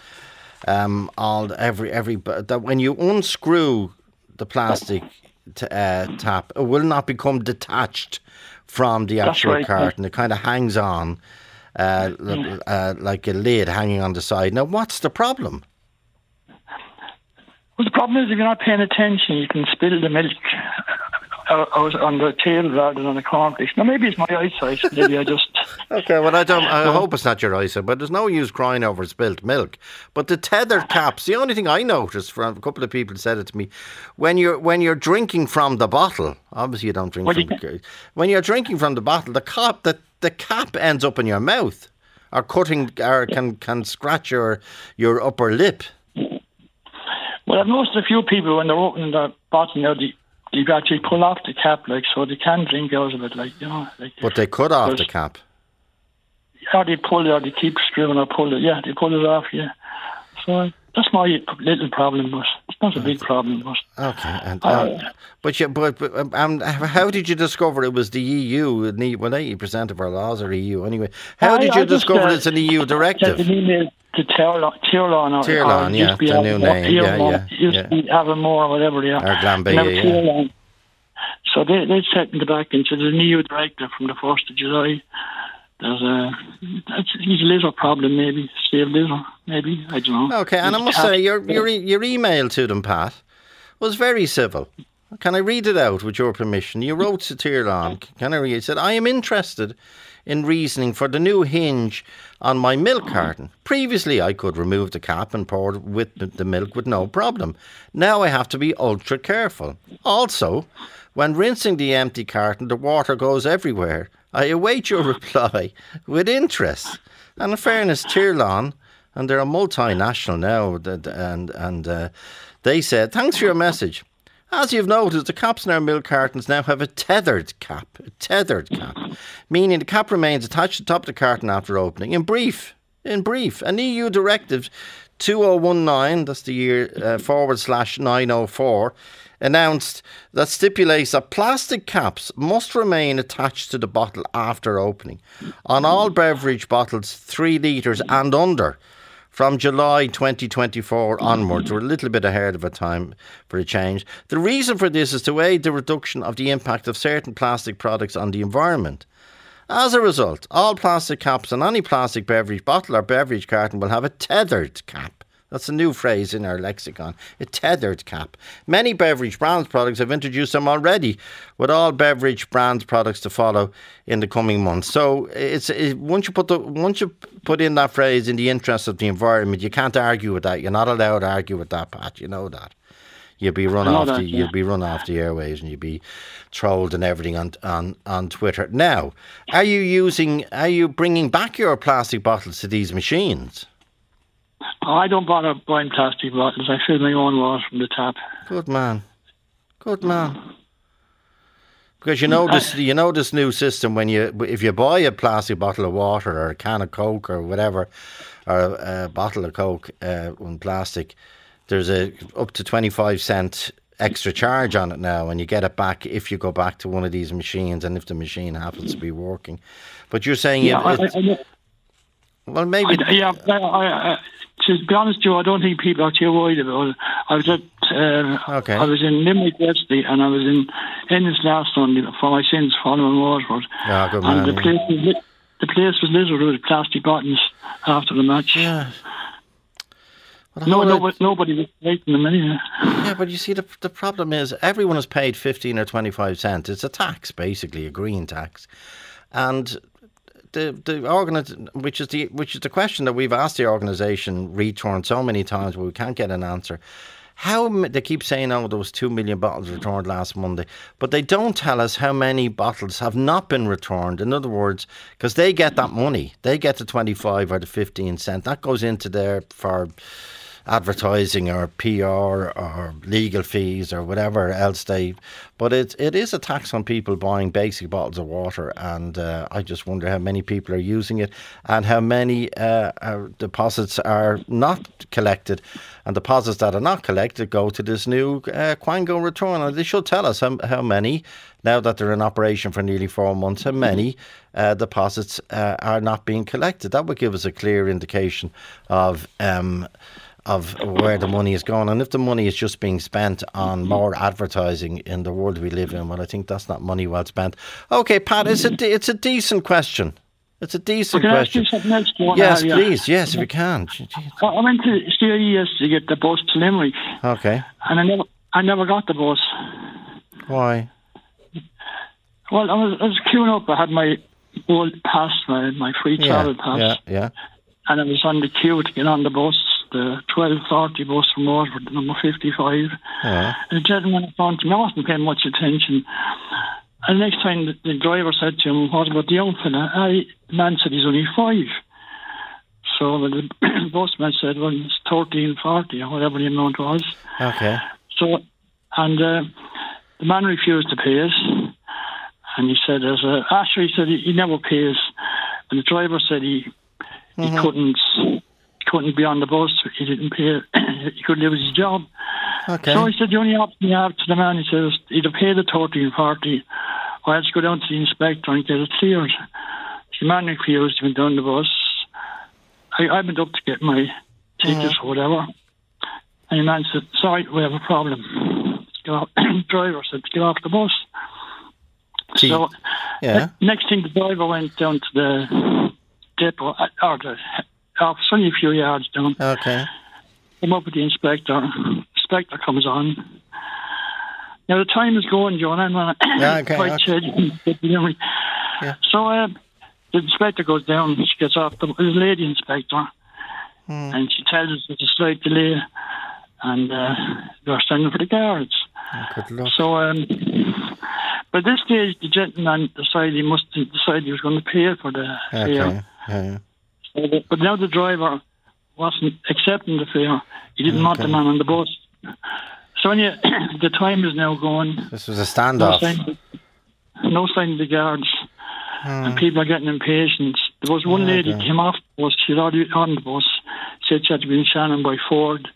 when you unscrew the plastic tap, it will not become detached from the actual carton. It kind of hangs on like a lid hanging on the side. Now, what's the problem? Well, the problem is if you're not paying attention, you can spill the milk out on the table rather than on the cornflakes. Now, maybe it's my eyesight. Maybe I just... Okay, well, I hope it's not your eyesight, but there's no use crying over spilt milk. But the tethered caps, the only thing I noticed from a couple of people said it to me, when you're drinking from the bottle, obviously you don't drink when you're drinking from the bottle, the cap ends up in your mouth, or can scratch your upper lip. Well, I've noticed a few people when they're opening the bottle now, you actually pull off the cap, so they can drink out of it, But they cut off the cap. Or they pull it, or they keep screwing or pull it. Yeah, they pull it off, yeah. So that's my little problem, but it's not a big problem. But okay, but how did you discover it was the EU? Well, 80% of our laws are EU anyway. How did you discover it's an EU directive? Sent an email to Tirlán, yeah, the new name. Used to be Avamore or whatever, yeah. Or Glanbia, yeah. So they set in the back and said there's an EU directive from the 1st of July. There's a little problem, maybe. Still little, maybe. I don't know. Okay, and I must say, your email to them, Pat, was very civil. Can I read it out with your permission? You wrote to Tirlán. Can I read it? You said, I am interested in reasoning for the new hinge on my milk carton. Previously, I could remove the cap and pour with the milk with no problem. Now I have to be ultra careful. Also, when rinsing the empty carton, the water goes everywhere. I await your reply with interest. And in fairness, Tirlán, and they're a multinational now, and they said, thanks for your message. As you've noticed, the caps in our milk cartons now have a tethered cap, meaning the cap remains attached to the top of the carton after opening. In brief, an EU directive 2019, that's the year /904, announced that stipulates that plastic caps must remain attached to the bottle after opening on all beverage bottles 3 litres and under from July 2024 onwards. We're a little bit ahead of a time for a change. The reason for this is to aid the reduction of the impact of certain plastic products on the environment. As a result, all plastic caps on any plastic beverage bottle or beverage carton will have a tethered cap. That's a new phrase in our lexicon, a tethered cap. Many beverage brands products have introduced them already, with all beverage brands products to follow in the coming months. So once you put in that phrase, in the interest of the environment, you can't argue with that. You're not allowed to argue with that, Pat. You know that. You'd be run off the airways, and you'd be trolled and everything on Twitter. Now, are you bringing back your plastic bottles to these machines? I don't bother buying plastic bottles. I fill my own water from the tap. Good man. Because you know this new system, if you buy a plastic bottle of water or a can of Coke or whatever, or a bottle of Coke in plastic, there's a up to 25 cent extra charge on it now, and you get it back if you go back to one of these machines, and if the machine happens to be working. But you're saying well, maybe. To be honest, Joe, I don't think people are too worried about it. I was I was in Limerick yesterday, and I was in Ennis last Sunday for my sins, following Waterford. Yeah, good man. And the place was littered with plastic bottles after the match. Yeah. Nobody was taking them anyway. Yeah, but you see, the problem is everyone has paid 15 or 25 cents. It's a tax, basically, a green tax. And which is the question that we've asked the organisation returned so many times, but we can't get an answer. How they keep saying, there was 2 million bottles returned last Monday, but they don't tell us how many bottles have not been returned. In other words, because they get that money, they get the 25 or the 15 cent that goes into there for advertising or PR or legal fees or whatever else but it is a tax on people buying basic bottles of water, and I just wonder how many people are using it and how many deposits are not collected, and deposits that are not collected go to this new Quango return, and they should tell us how many, now that they're in operation for nearly 4 months, how many deposits are not being collected. That would give us a clear indication of where the money is going, and if the money is just being spent on more advertising in the world we live in, well, I think that's not money well spent. Okay, Pat, it's a decent question. It's a decent question. Yes, please. Yes, if you can. I went to CIE to get the bus to Limerick. Okay. And I never got the bus. Why? Well, I was queuing up. I had my old pass, my free travel pass. Yeah. And I was on the queue to get on the bus, the 12:40 bus from Waterford, number 55. Yeah. And the gentleman in front of me, I wasn't paying much attention. And the next time the driver said to him, "What about the young fella?" The man said he's only 5. So the busman said, "Well, it's 13.40 or whatever the amount was." Okay. So, and the man refused to pay us. And he said, he said he never pays. And the driver said he couldn't be on the bus. He didn't pay. He could lose his job. Okay. So he said, the only option you have to the man, he says, either pay the 13.40 or else go down to the inspector and get it cleared. The man refused. He went down the bus. I went up to get my tickets or whatever. And the man said, "Sorry, we have a problem." The driver said, "Get off the bus." So next thing, the driver went down to the depot, or the office, only a few yards down. Okay. Came up with the inspector. Inspector comes on. Now the time is going, John. I'm on quite scheduled. Yeah. So the inspector goes down. She gets off. There's a lady inspector, and she tells us there's a slight delay, and they're sending for the guards. Good luck. So, by this stage, the gentleman decided he was going to pay for the fare. Yeah. So but now the driver wasn't accepting the fare. He didn't want the man on the bus. So anyway, the time is now going. This was a standoff. No sign of the guards. And people are getting impatient. There was one lady came off the bus. She'd already on the bus. Said she had to be in Shannon by Ford.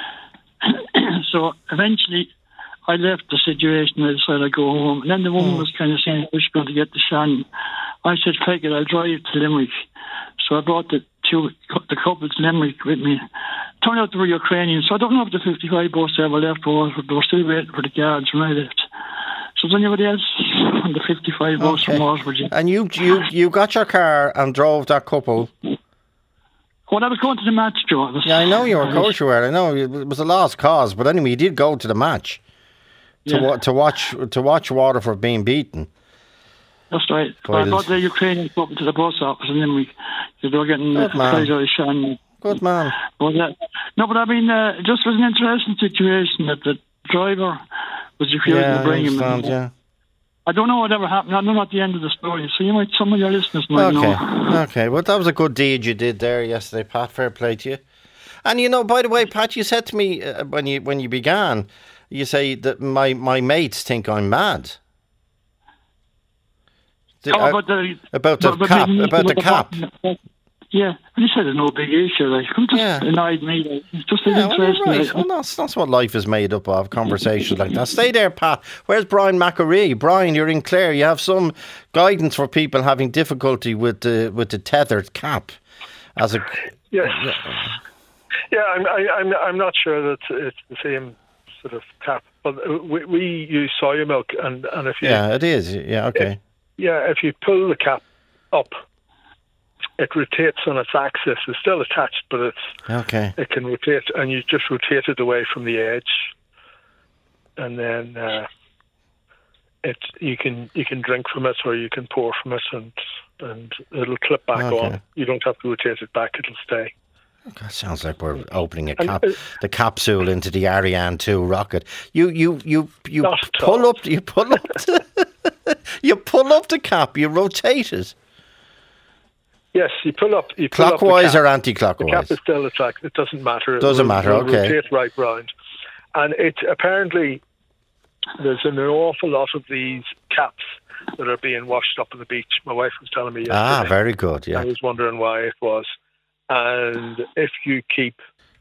So eventually, I left the situation. I decided I'd go home. And then the woman was kind of saying, "We're going to get to Shannon." I said, "Take it, I'll drive to Limerick." So I brought the couple to Limerick with me. Turned out they were Ukrainians. So I don't know if the 55 bus ever left or they were still waiting for the guards when I left. So was anybody else on the 55 bus from Waterford? And you got your car and drove that couple? Well, I was going to the match, Joe. I know you were. Of course you were. I know it was a lost cause, but anyway, you did go to the match to watch Waterford being beaten. That's right. I brought the Ukrainians up to the bus office in Limerick. They were getting prize out of Shannon. Good man. But I mean, it just was an interesting situation that the driver was refusing to bring him. I don't know whatever happened. I'm not at the end of the story, so some of your listeners might know. Okay, well, that was a good deed you did there yesterday, Pat. Fair play to you. And by the way, Pat, you said to me when you began, you say that my mates think I'm mad. About the cap. Yeah, and he said it's no big issue. Like, it just annoyed me. Like, it's just interesting. Well, right. Well, that's what life is made up of, conversations like that. Stay there, Pat. Where's Brian McAree? Brian, you're in Clare. You have some guidance for people having difficulty with the tethered cap. As a I'm not sure that it's the same sort of cap, but we use soya milk, and if you it is okay. If you pull the cap up, it rotates on its axis. It's still attached, but it can rotate, and you just rotate it away from the edge, and then you can drink from it or you can pour from it, and it'll clip back on. You don't have to rotate it back; it'll stay. That sounds like we're opening the capsule into the Ariane 2 rocket. You pull up you pull up the cap, you rotate it. Yes, you pull up. Clockwise or anti-clockwise? The cap is still attracted. It doesn't matter. Doesn't matter. Okay. Rotate right round, and it apparently there's an awful lot of these caps that are being washed up on the beach. My wife was telling me yesterday. Very good. Yeah. I was wondering why it was, and if you keep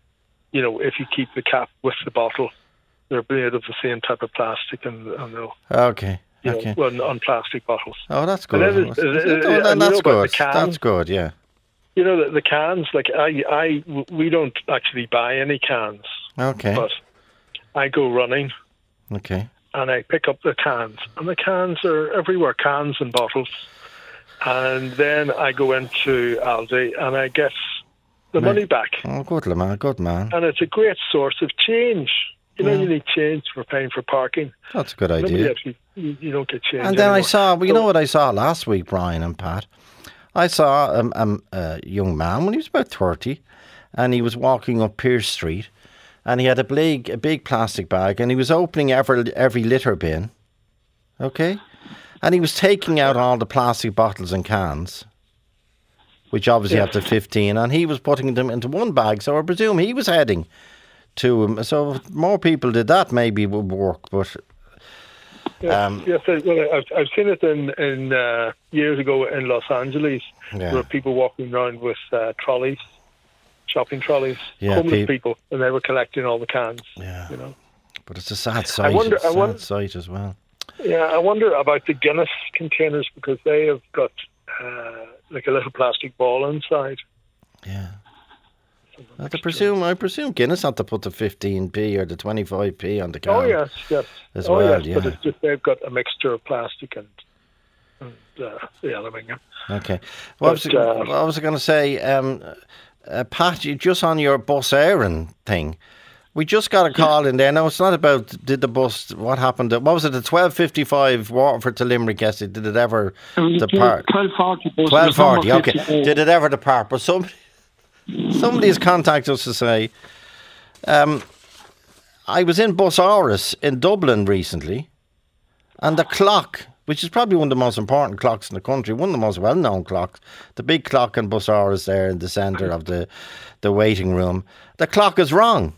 the cap with the bottle, they're made of the same type of plastic, and they'll. Okay. On plastic bottles. Oh, that's good. That's good. That's good. Yeah. You know the cans. Like we don't actually buy any cans. Okay. But I go running. Okay. And I pick up the cans, and the cans are everywhere. Cans and bottles, and then I go into Aldi and I get the money back. Oh, good man. And it's a great source of change. You know, you need change for paying for parking. That's a good idea. You don't get change. And then anymore. You know what I saw last week, Brian and Pat? I saw a young man when he was about 30, and he was walking up Pierce Street, and he had a big plastic bag, and he was opening every litter bin, okay? And he was taking out all the plastic bottles and cans, which obviously have the 15, and he was putting them into one bag, so I presume he was heading to him. So if more people did that, maybe it would work. But yes, I've seen it in years ago in Los Angeles, where people walking around with trolleys, shopping trolleys, homeless people, and they were collecting all the cans. Yeah, you know. But it's a sad sight. Sad sight as well. Yeah, I wonder about the Guinness containers, because they have got like a little plastic ball inside. Yeah. I presume Guinness had to put the 15p or the 25p on the can. Oh yes. As well, yes, but it's just they've got a mixture of plastic and the aluminium. Okay. What was I going to say? Pat, you just on your bus airing thing. We just got a call in there. Now, it's not about what happened. What was it, the 12:55 Waterford to Limerick yesterday? Did it ever depart? 12:40. 12:40, okay. Did it ever depart? But somebody has contacted us to say, I was in Bus Áras in Dublin recently, and the clock, which is probably one of the most important clocks in the country, one of the most well-known clocks, the big clock in Bus Áras there in the centre of the waiting room, the clock is wrong.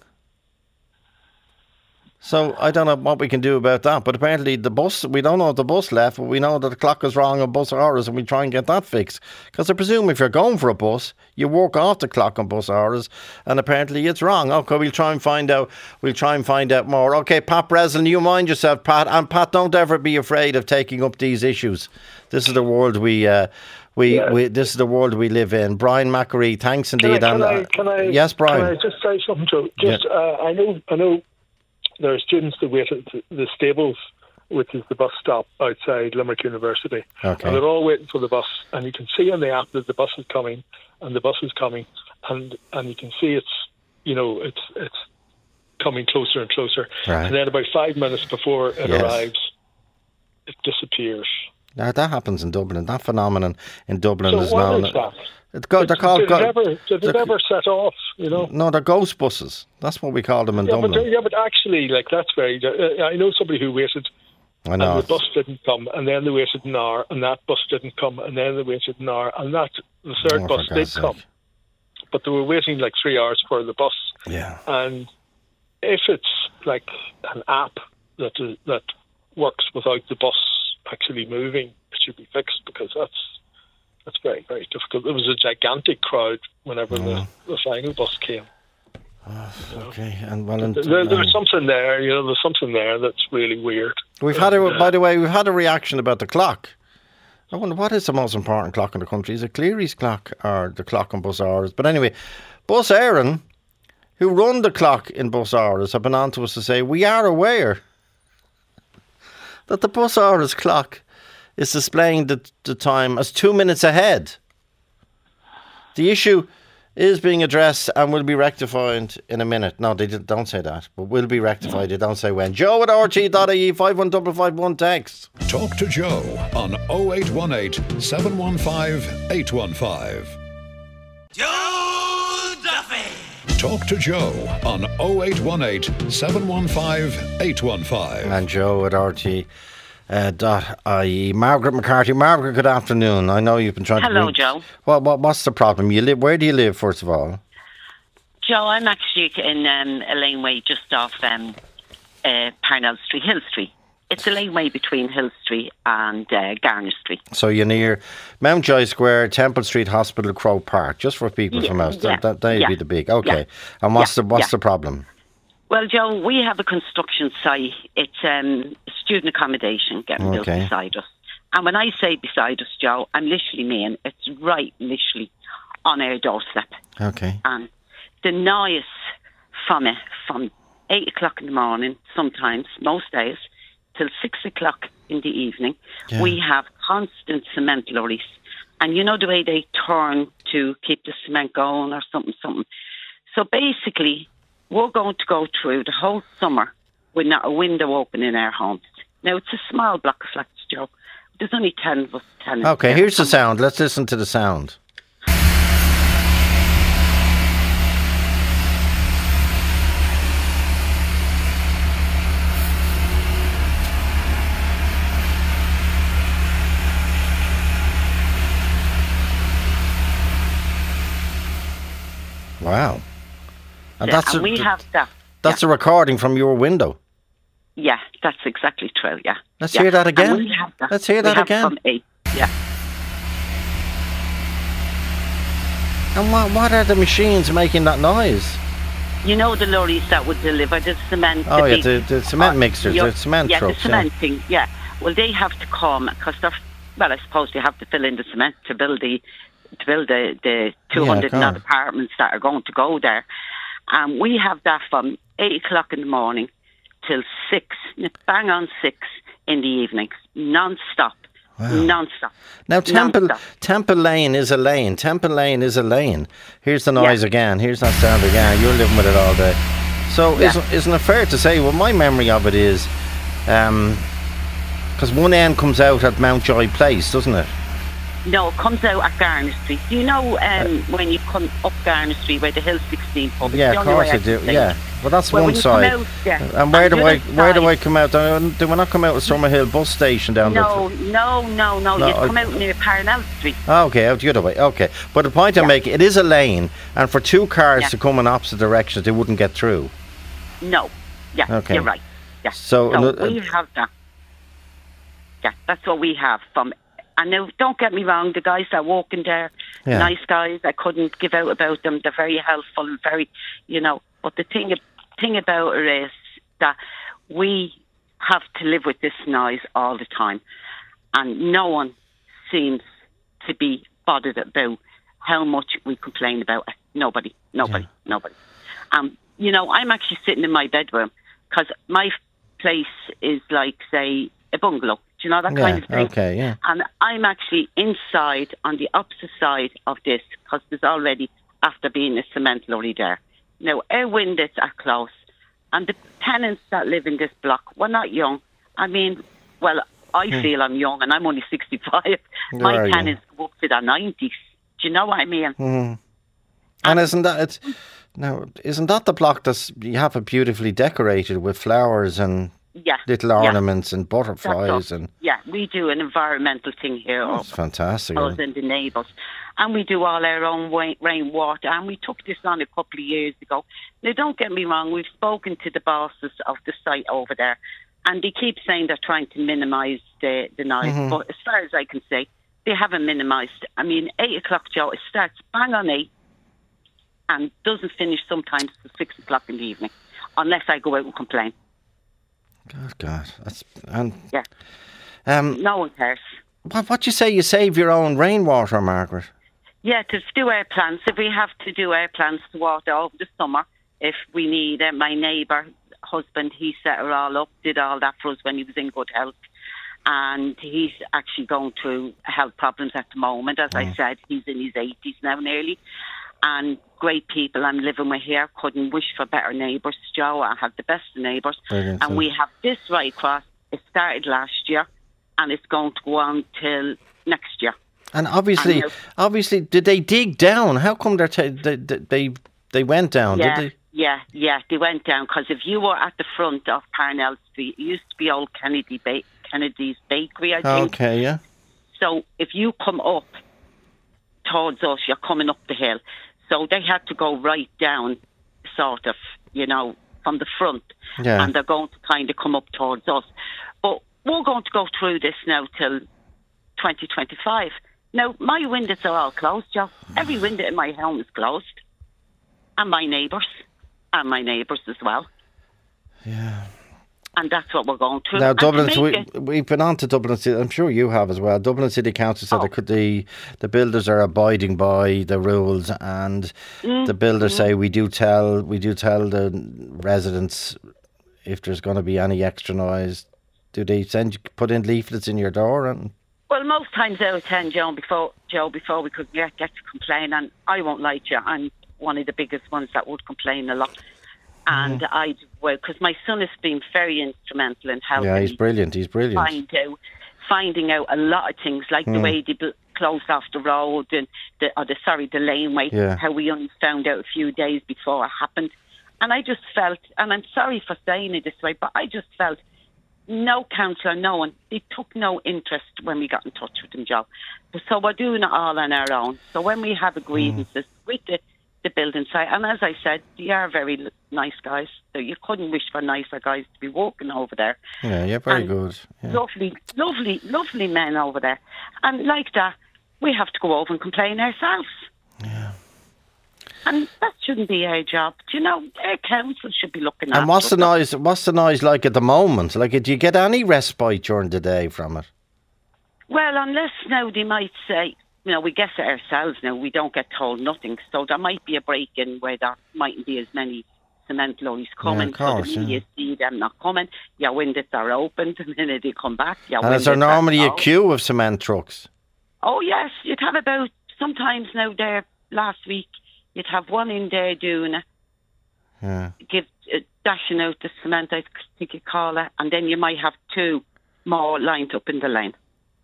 So I don't know what we can do about that, but apparently we don't know if the bus left, but we know that the clock is wrong on Bus Áras, and we try and get that fixed. Because I presume if you're going for a bus, you work off the clock on Bus Áras, and apparently it's wrong. Okay, we'll try and find out more. Okay, Pat Breslin, you mind yourself, Pat, and Pat, don't ever be afraid of taking up these issues. This is the world this is the world we live in. Brian McAree, thanks indeed. Yes, Brian. Can I just say something to I know. There are students that wait at the stables, which is the bus stop outside Limerick University. Okay. And they're all waiting for the bus. And you can see on the app that the bus is coming, and you can see it's coming closer and closer. Right. And then about 5 minutes before it arrives, it disappears. Now, that happens in Dublin. That phenomenon in Dublin is known. Did it ever set off? You know? No, they're ghost buses. That's what we call them in Dublin. But actually, that's very. I know somebody who waited. I know. And the bus didn't come, and then they waited an hour, and that bus didn't come, and then they waited an hour, and the third bus did come. But they were waiting 3 hours for the bus. Yeah. And if it's like an app that works without the bus actually moving, it should be fixed, because That's very, very difficult. There was a gigantic crowd whenever the final bus came. Okay, and there's something there. There's something there that's really weird. By the way, we've had a reaction about the clock. I wonder what is the most important clock in the country. Is it Cleary's clock or the clock on Bus Hours? But anyway, Bus Éireann, who run the clock in Bus Hours, have been on to us to say we are aware that the Bus Hours clock is displaying the time as 2 minutes ahead. The issue is being addressed and will be rectified in a minute. No, they don't say that, but will be rectified. They don't say when. Joe at RT.ie, 51551 text. Talk to Joe on 0818 715 815. Joe Duffy. Talk to Joe on 0818 715 815. And Joe at RT. .ie. Margaret McCarthy. Margaret, good afternoon. I know you've been trying Hello, Joe. What's the problem? Where do you live, first of all? Joe, I'm actually in a laneway just off Parnell Street, Hill Street. It's a laneway between Hill Street and Garner Street. So you're near Mountjoy Square, Temple Street Hospital, Croke Park, just for people from out. That'd be the big. Okay. Yeah. And what's the problem? Well, Joe, we have a construction site. It's student accommodation getting built beside us. And when I say beside us, Joe, I'm literally mean it's right literally on our doorstep. Okay. And the noise from it, from 8 o'clock in the morning, sometimes, most days, till 6 o'clock in the evening, we have constant cement lorries. And you know the way they turn to keep the cement going or something. So basically, we're going to go through the whole summer with not a window open in our homes. Now, it's a small block of flats, Joe. There's only 10 of us. Okay, here's the sound. Let's listen to the sound. Wow. And we have that. That's a recording from your window. Yeah, that's exactly true. Yeah. Let's hear that again. We have that. Let's hear that again. From 8. Yeah. And what are the machines making that noise? You know the lorries that would deliver the cement. Oh, the cement mixers, the cement trucks. Yeah, the cementing. Yeah. Well, they have to come because I suppose they have to fill in the cement to build the 200 odd apartments that are going to go there. And we have that from 8 o'clock in the morning till 6, bang on 6 in the evening, non-stop. Wow. Non-stop. Now, Temple Lane is a lane. Temple Lane is a lane. Here's the noise again. Here's that sound again. You're living with it all day. So isn't it fair to say, well, my memory of it is, because one end comes out at Mountjoy Place, doesn't it? No, it comes out at Garner Street. Do you know when you come up Garner Street where the Hill 16 pub? Yeah, of course I do. Yeah, well that's one side. Out, and where do I come out? Do we not come out at Summerhill bus station down there? No. You come out near Parnell Street. Okay, out the other way. Okay, but the point I'm making, it is a lane, and for two cars to come in opposite directions, they wouldn't get through. No. Yeah. Okay. You're right. Yeah. So we have that. Yeah, that's what we have from. And now, don't get me wrong, the guys that walk in there, nice guys, I couldn't give out about them. They're very helpful and very, but the thing about it is that we have to live with this noise all the time. And no one seems to be bothered about how much we complain about it. Nobody. I'm actually sitting in my bedroom because my place is like, say, a bungalow. Do you know that kind of thing? Okay, yeah. And I'm actually inside on the opposite side of this because there's already, after being a cement lorry there. Now, our windows are closed and the tenants that live in this block, we're not young. I mean, well, I feel I'm young and I'm only 65. My tenants go up to their 90s. Do you know what I mean? Mm. And isn't that the block that you have it beautifully decorated with flowers and little ornaments and butterflies we do an environmental thing here. That's fantastic. Us and the neighbours, and we do all our own rainwater. And we took this on a couple of years ago. Now, don't get me wrong. We've spoken to the bosses of the site over there, and they keep saying they're trying to minimise the noise. Mm-hmm. But as far as I can say, they haven't minimised. I mean, 8 o'clock, Joe, it starts bang on 8 and doesn't finish sometimes till 6 o'clock in the evening, unless I go out and complain. God. No one cares. What do you say? You save your own rainwater, Margaret? Yeah, to do air plants. If we have to do air plants to water over the summer, if we need my neighbour husband, he set it all up, did all that for us when he was in good health. And he's actually going through health problems at the moment. As I said, he's in his 80s now nearly. And great people I'm living with here. Couldn't wish for better neighbours, Joe. I have the best of neighbours. And we have this right across. It started last year and it's going to go on till next year. And obviously, did they dig down? How come they went down, did they? Yeah, they went down because if you were at the front of Parnell Street, it used to be old Kennedy's Bakery, I think. Okay, yeah. So if you come up towards us, you're coming up the hill. So they had to go right down, sort of, from the front. Yeah. And they're going to kind of come up towards us. But we're going to go through this now till 2025. Now, my windows are all closed, Joe. Every window in my home is closed. And my neighbours as well. Yeah. And that's what we're going through. Now, Dublin, we've been on to Dublin City. I'm sure you have as well. Dublin City Council said the builders are abiding by the rules, and the builders say we do tell the residents if there's going to be any extra noise. Do they put in leaflets in your door? Well, most times out of 10, Joe, before we could get to complain, and I won't lie to you, I'm one of the biggest ones that would complain a lot. And because my son has been very instrumental in helping. Yeah, he's brilliant. Finding out a lot of things, like the way they closed off the road and the laneway. Yeah. How we only found out a few days before it happened, and I just felt, and I'm sorry for saying it this way, but I just felt no councillor, no one. They took no interest when we got in touch with them, Joe. So we're doing it all on our own. So when we have grievances with the building site, and as I said, they are very nice guys. So you couldn't wish for nicer guys to be walking over there. Yeah, very good. Yeah. Lovely men over there. And like that, we have to go over and complain ourselves. Yeah. And that shouldn't be our job. Our council should be looking at. And what's the noise like at the moment? Like, do you get any respite during the day from it? Well, unless now they might say, we guess it ourselves now. We don't get told nothing. So there might be a break-in where there mightn't be as many cement lorries coming. Yeah, of course, you see them not coming. Your windows are open the minute they come back. And is there normally a queue of cement trucks? Oh, yes. You'd have about, sometimes now there, last week, you'd have one in there doing it. Yeah. Dashing out the cement, I think you call it. And then you might have 2 more lined up in the lane.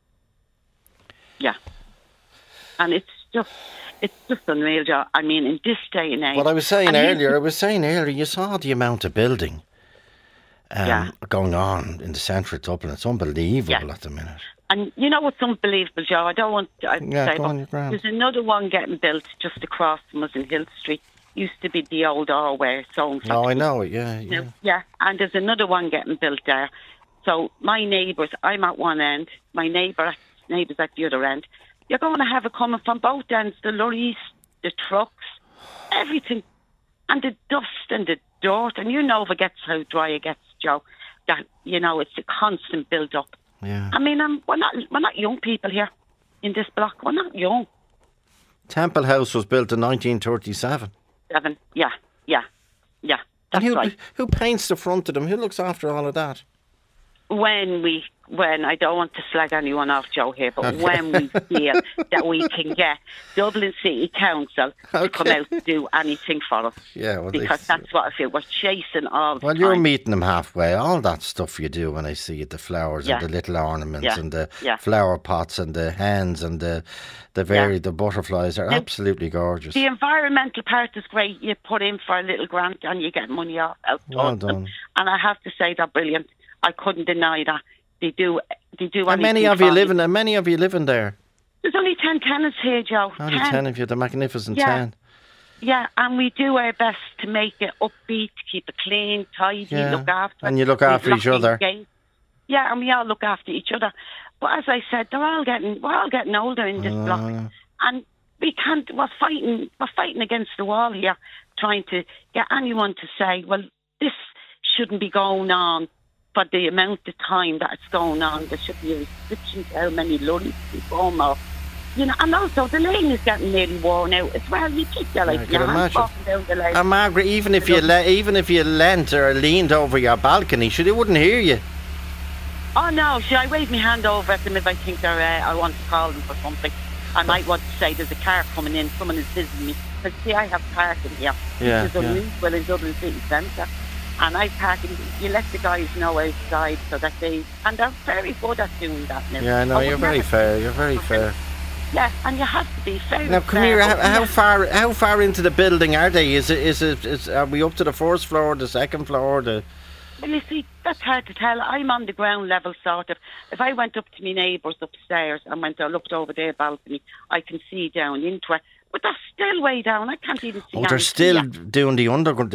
Yeah. And it's just unreal, Joe. I mean, in this day and age. What I was saying earlier, you saw the amount of building going on in the centre of Dublin. It's unbelievable at the minute. And you know what's unbelievable, Joe? I don't want to say, but there's another one getting built just across from us in Hill Street. Used to be the old Orware sewing factory. Oh, I know it, yeah. Yeah, and there's another one getting built there. So my neighbours, I'm at one end, my neighbour's at the other end. You're going to have it coming from both ends, the lorries, the trucks, everything. And the dust and the dirt. And if it gets how dry it gets, Joe, that, it's a constant build-up. Yeah. I mean, we're not young people here in this block. We're not young. Temple House was built in 1937. Yeah. That's and who paints the front of them? Who looks after all of that? When I don't want to slag anyone off, Joe, here, but when we feel that we can get Dublin City Council to come out and do anything for us. Yeah, well, because that's what I feel. We're chasing all the time. Well, you're meeting them halfway. All that stuff you do when I see it, the flowers and the little ornaments and the flower pots and the hens and the butterflies are absolutely gorgeous. The environmental part is great. You put in for a little grant and you get money out. Well done. And I have to say they're brilliant. I couldn't deny that. They do. How many of you living? How many of you living there? There's only 10 tenants here, Joe. Only 10 of you. The magnificent 10. Yeah, and we do our best to make it upbeat, keep it clean, tidy, look after. And you look after each other. Yeah, and we all look after each other. But as I said, we're all getting older in this block, and we can't. We're fighting against the wall here, trying to get anyone to say, well, this shouldn't be going on for the amount of time that it's going on. There should be a restriction to how many lunches we form or, and also the lane is getting nearly worn out as well. You keep your hands walking down the lane. And Margaret, even if you leant or leaned over your balcony, they wouldn't hear you. Oh no, I wave my hand over at them if I think I want to call them for something. I might want to say there's a car coming in, someone is visiting me. Because see, I have parking here. There's unusual in Dublin City Centre. And I park, and you let the guys know outside so that and they're very good at doing that now. Yeah, no, you're very fair. You're very fair. Yeah, and you have to be fair. Now, come here. How far into the building are they? Are we up to the first floor, the second floor? Well, you see, that's hard to tell. I'm on the ground level, sort of. If I went up to my neighbours upstairs and looked over their balcony, I can see down into it. But that's still way down. I can't even see. Oh, they're still doing the underground.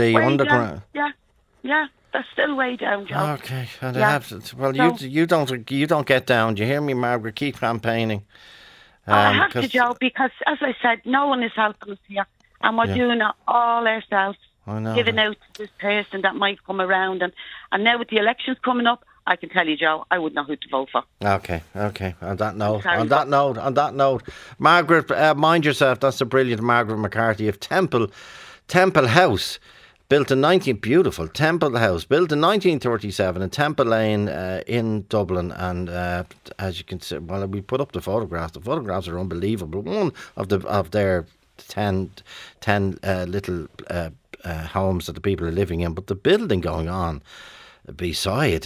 Yeah, they're still way down, Joe. Okay, and you don't get down. Do you hear me, Margaret? Keep campaigning. I have to, Joe, because as I said, no one is helping us here, and we're doing it all ourselves. I know. Giving out to this person that might come around, and now with the elections coming up, I can tell you, Joe, I wouldn't know who to vote for. Okay. On that note, Margaret, mind yourself. That's the brilliant Margaret McCarthy of Temple House. Beautiful Temple House, built in 1937 in Temple Lane in Dublin. And as you can see, we put up the photographs. The photographs are unbelievable. One of their 10 little homes that the people are living in, but the building going on beside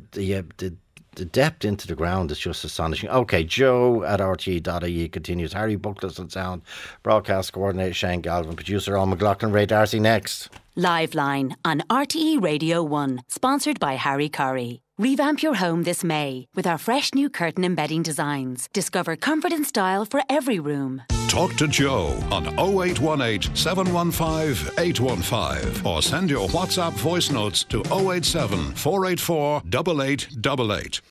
the depth into the ground is just astonishing. Okay, Joe at RTE.ie continues. Harry Buckles and sound, broadcast coordinator Shane Galvin, producer Owen McLaughlin, Ray Darcy next. Live Line on RTE Radio 1, sponsored by Harry Curry. Revamp your home this May with our fresh new curtain embedding designs. Discover comfort and style for every room. Talk to Joe on 0818 715 815 or send your WhatsApp voice notes to 087 484 8888.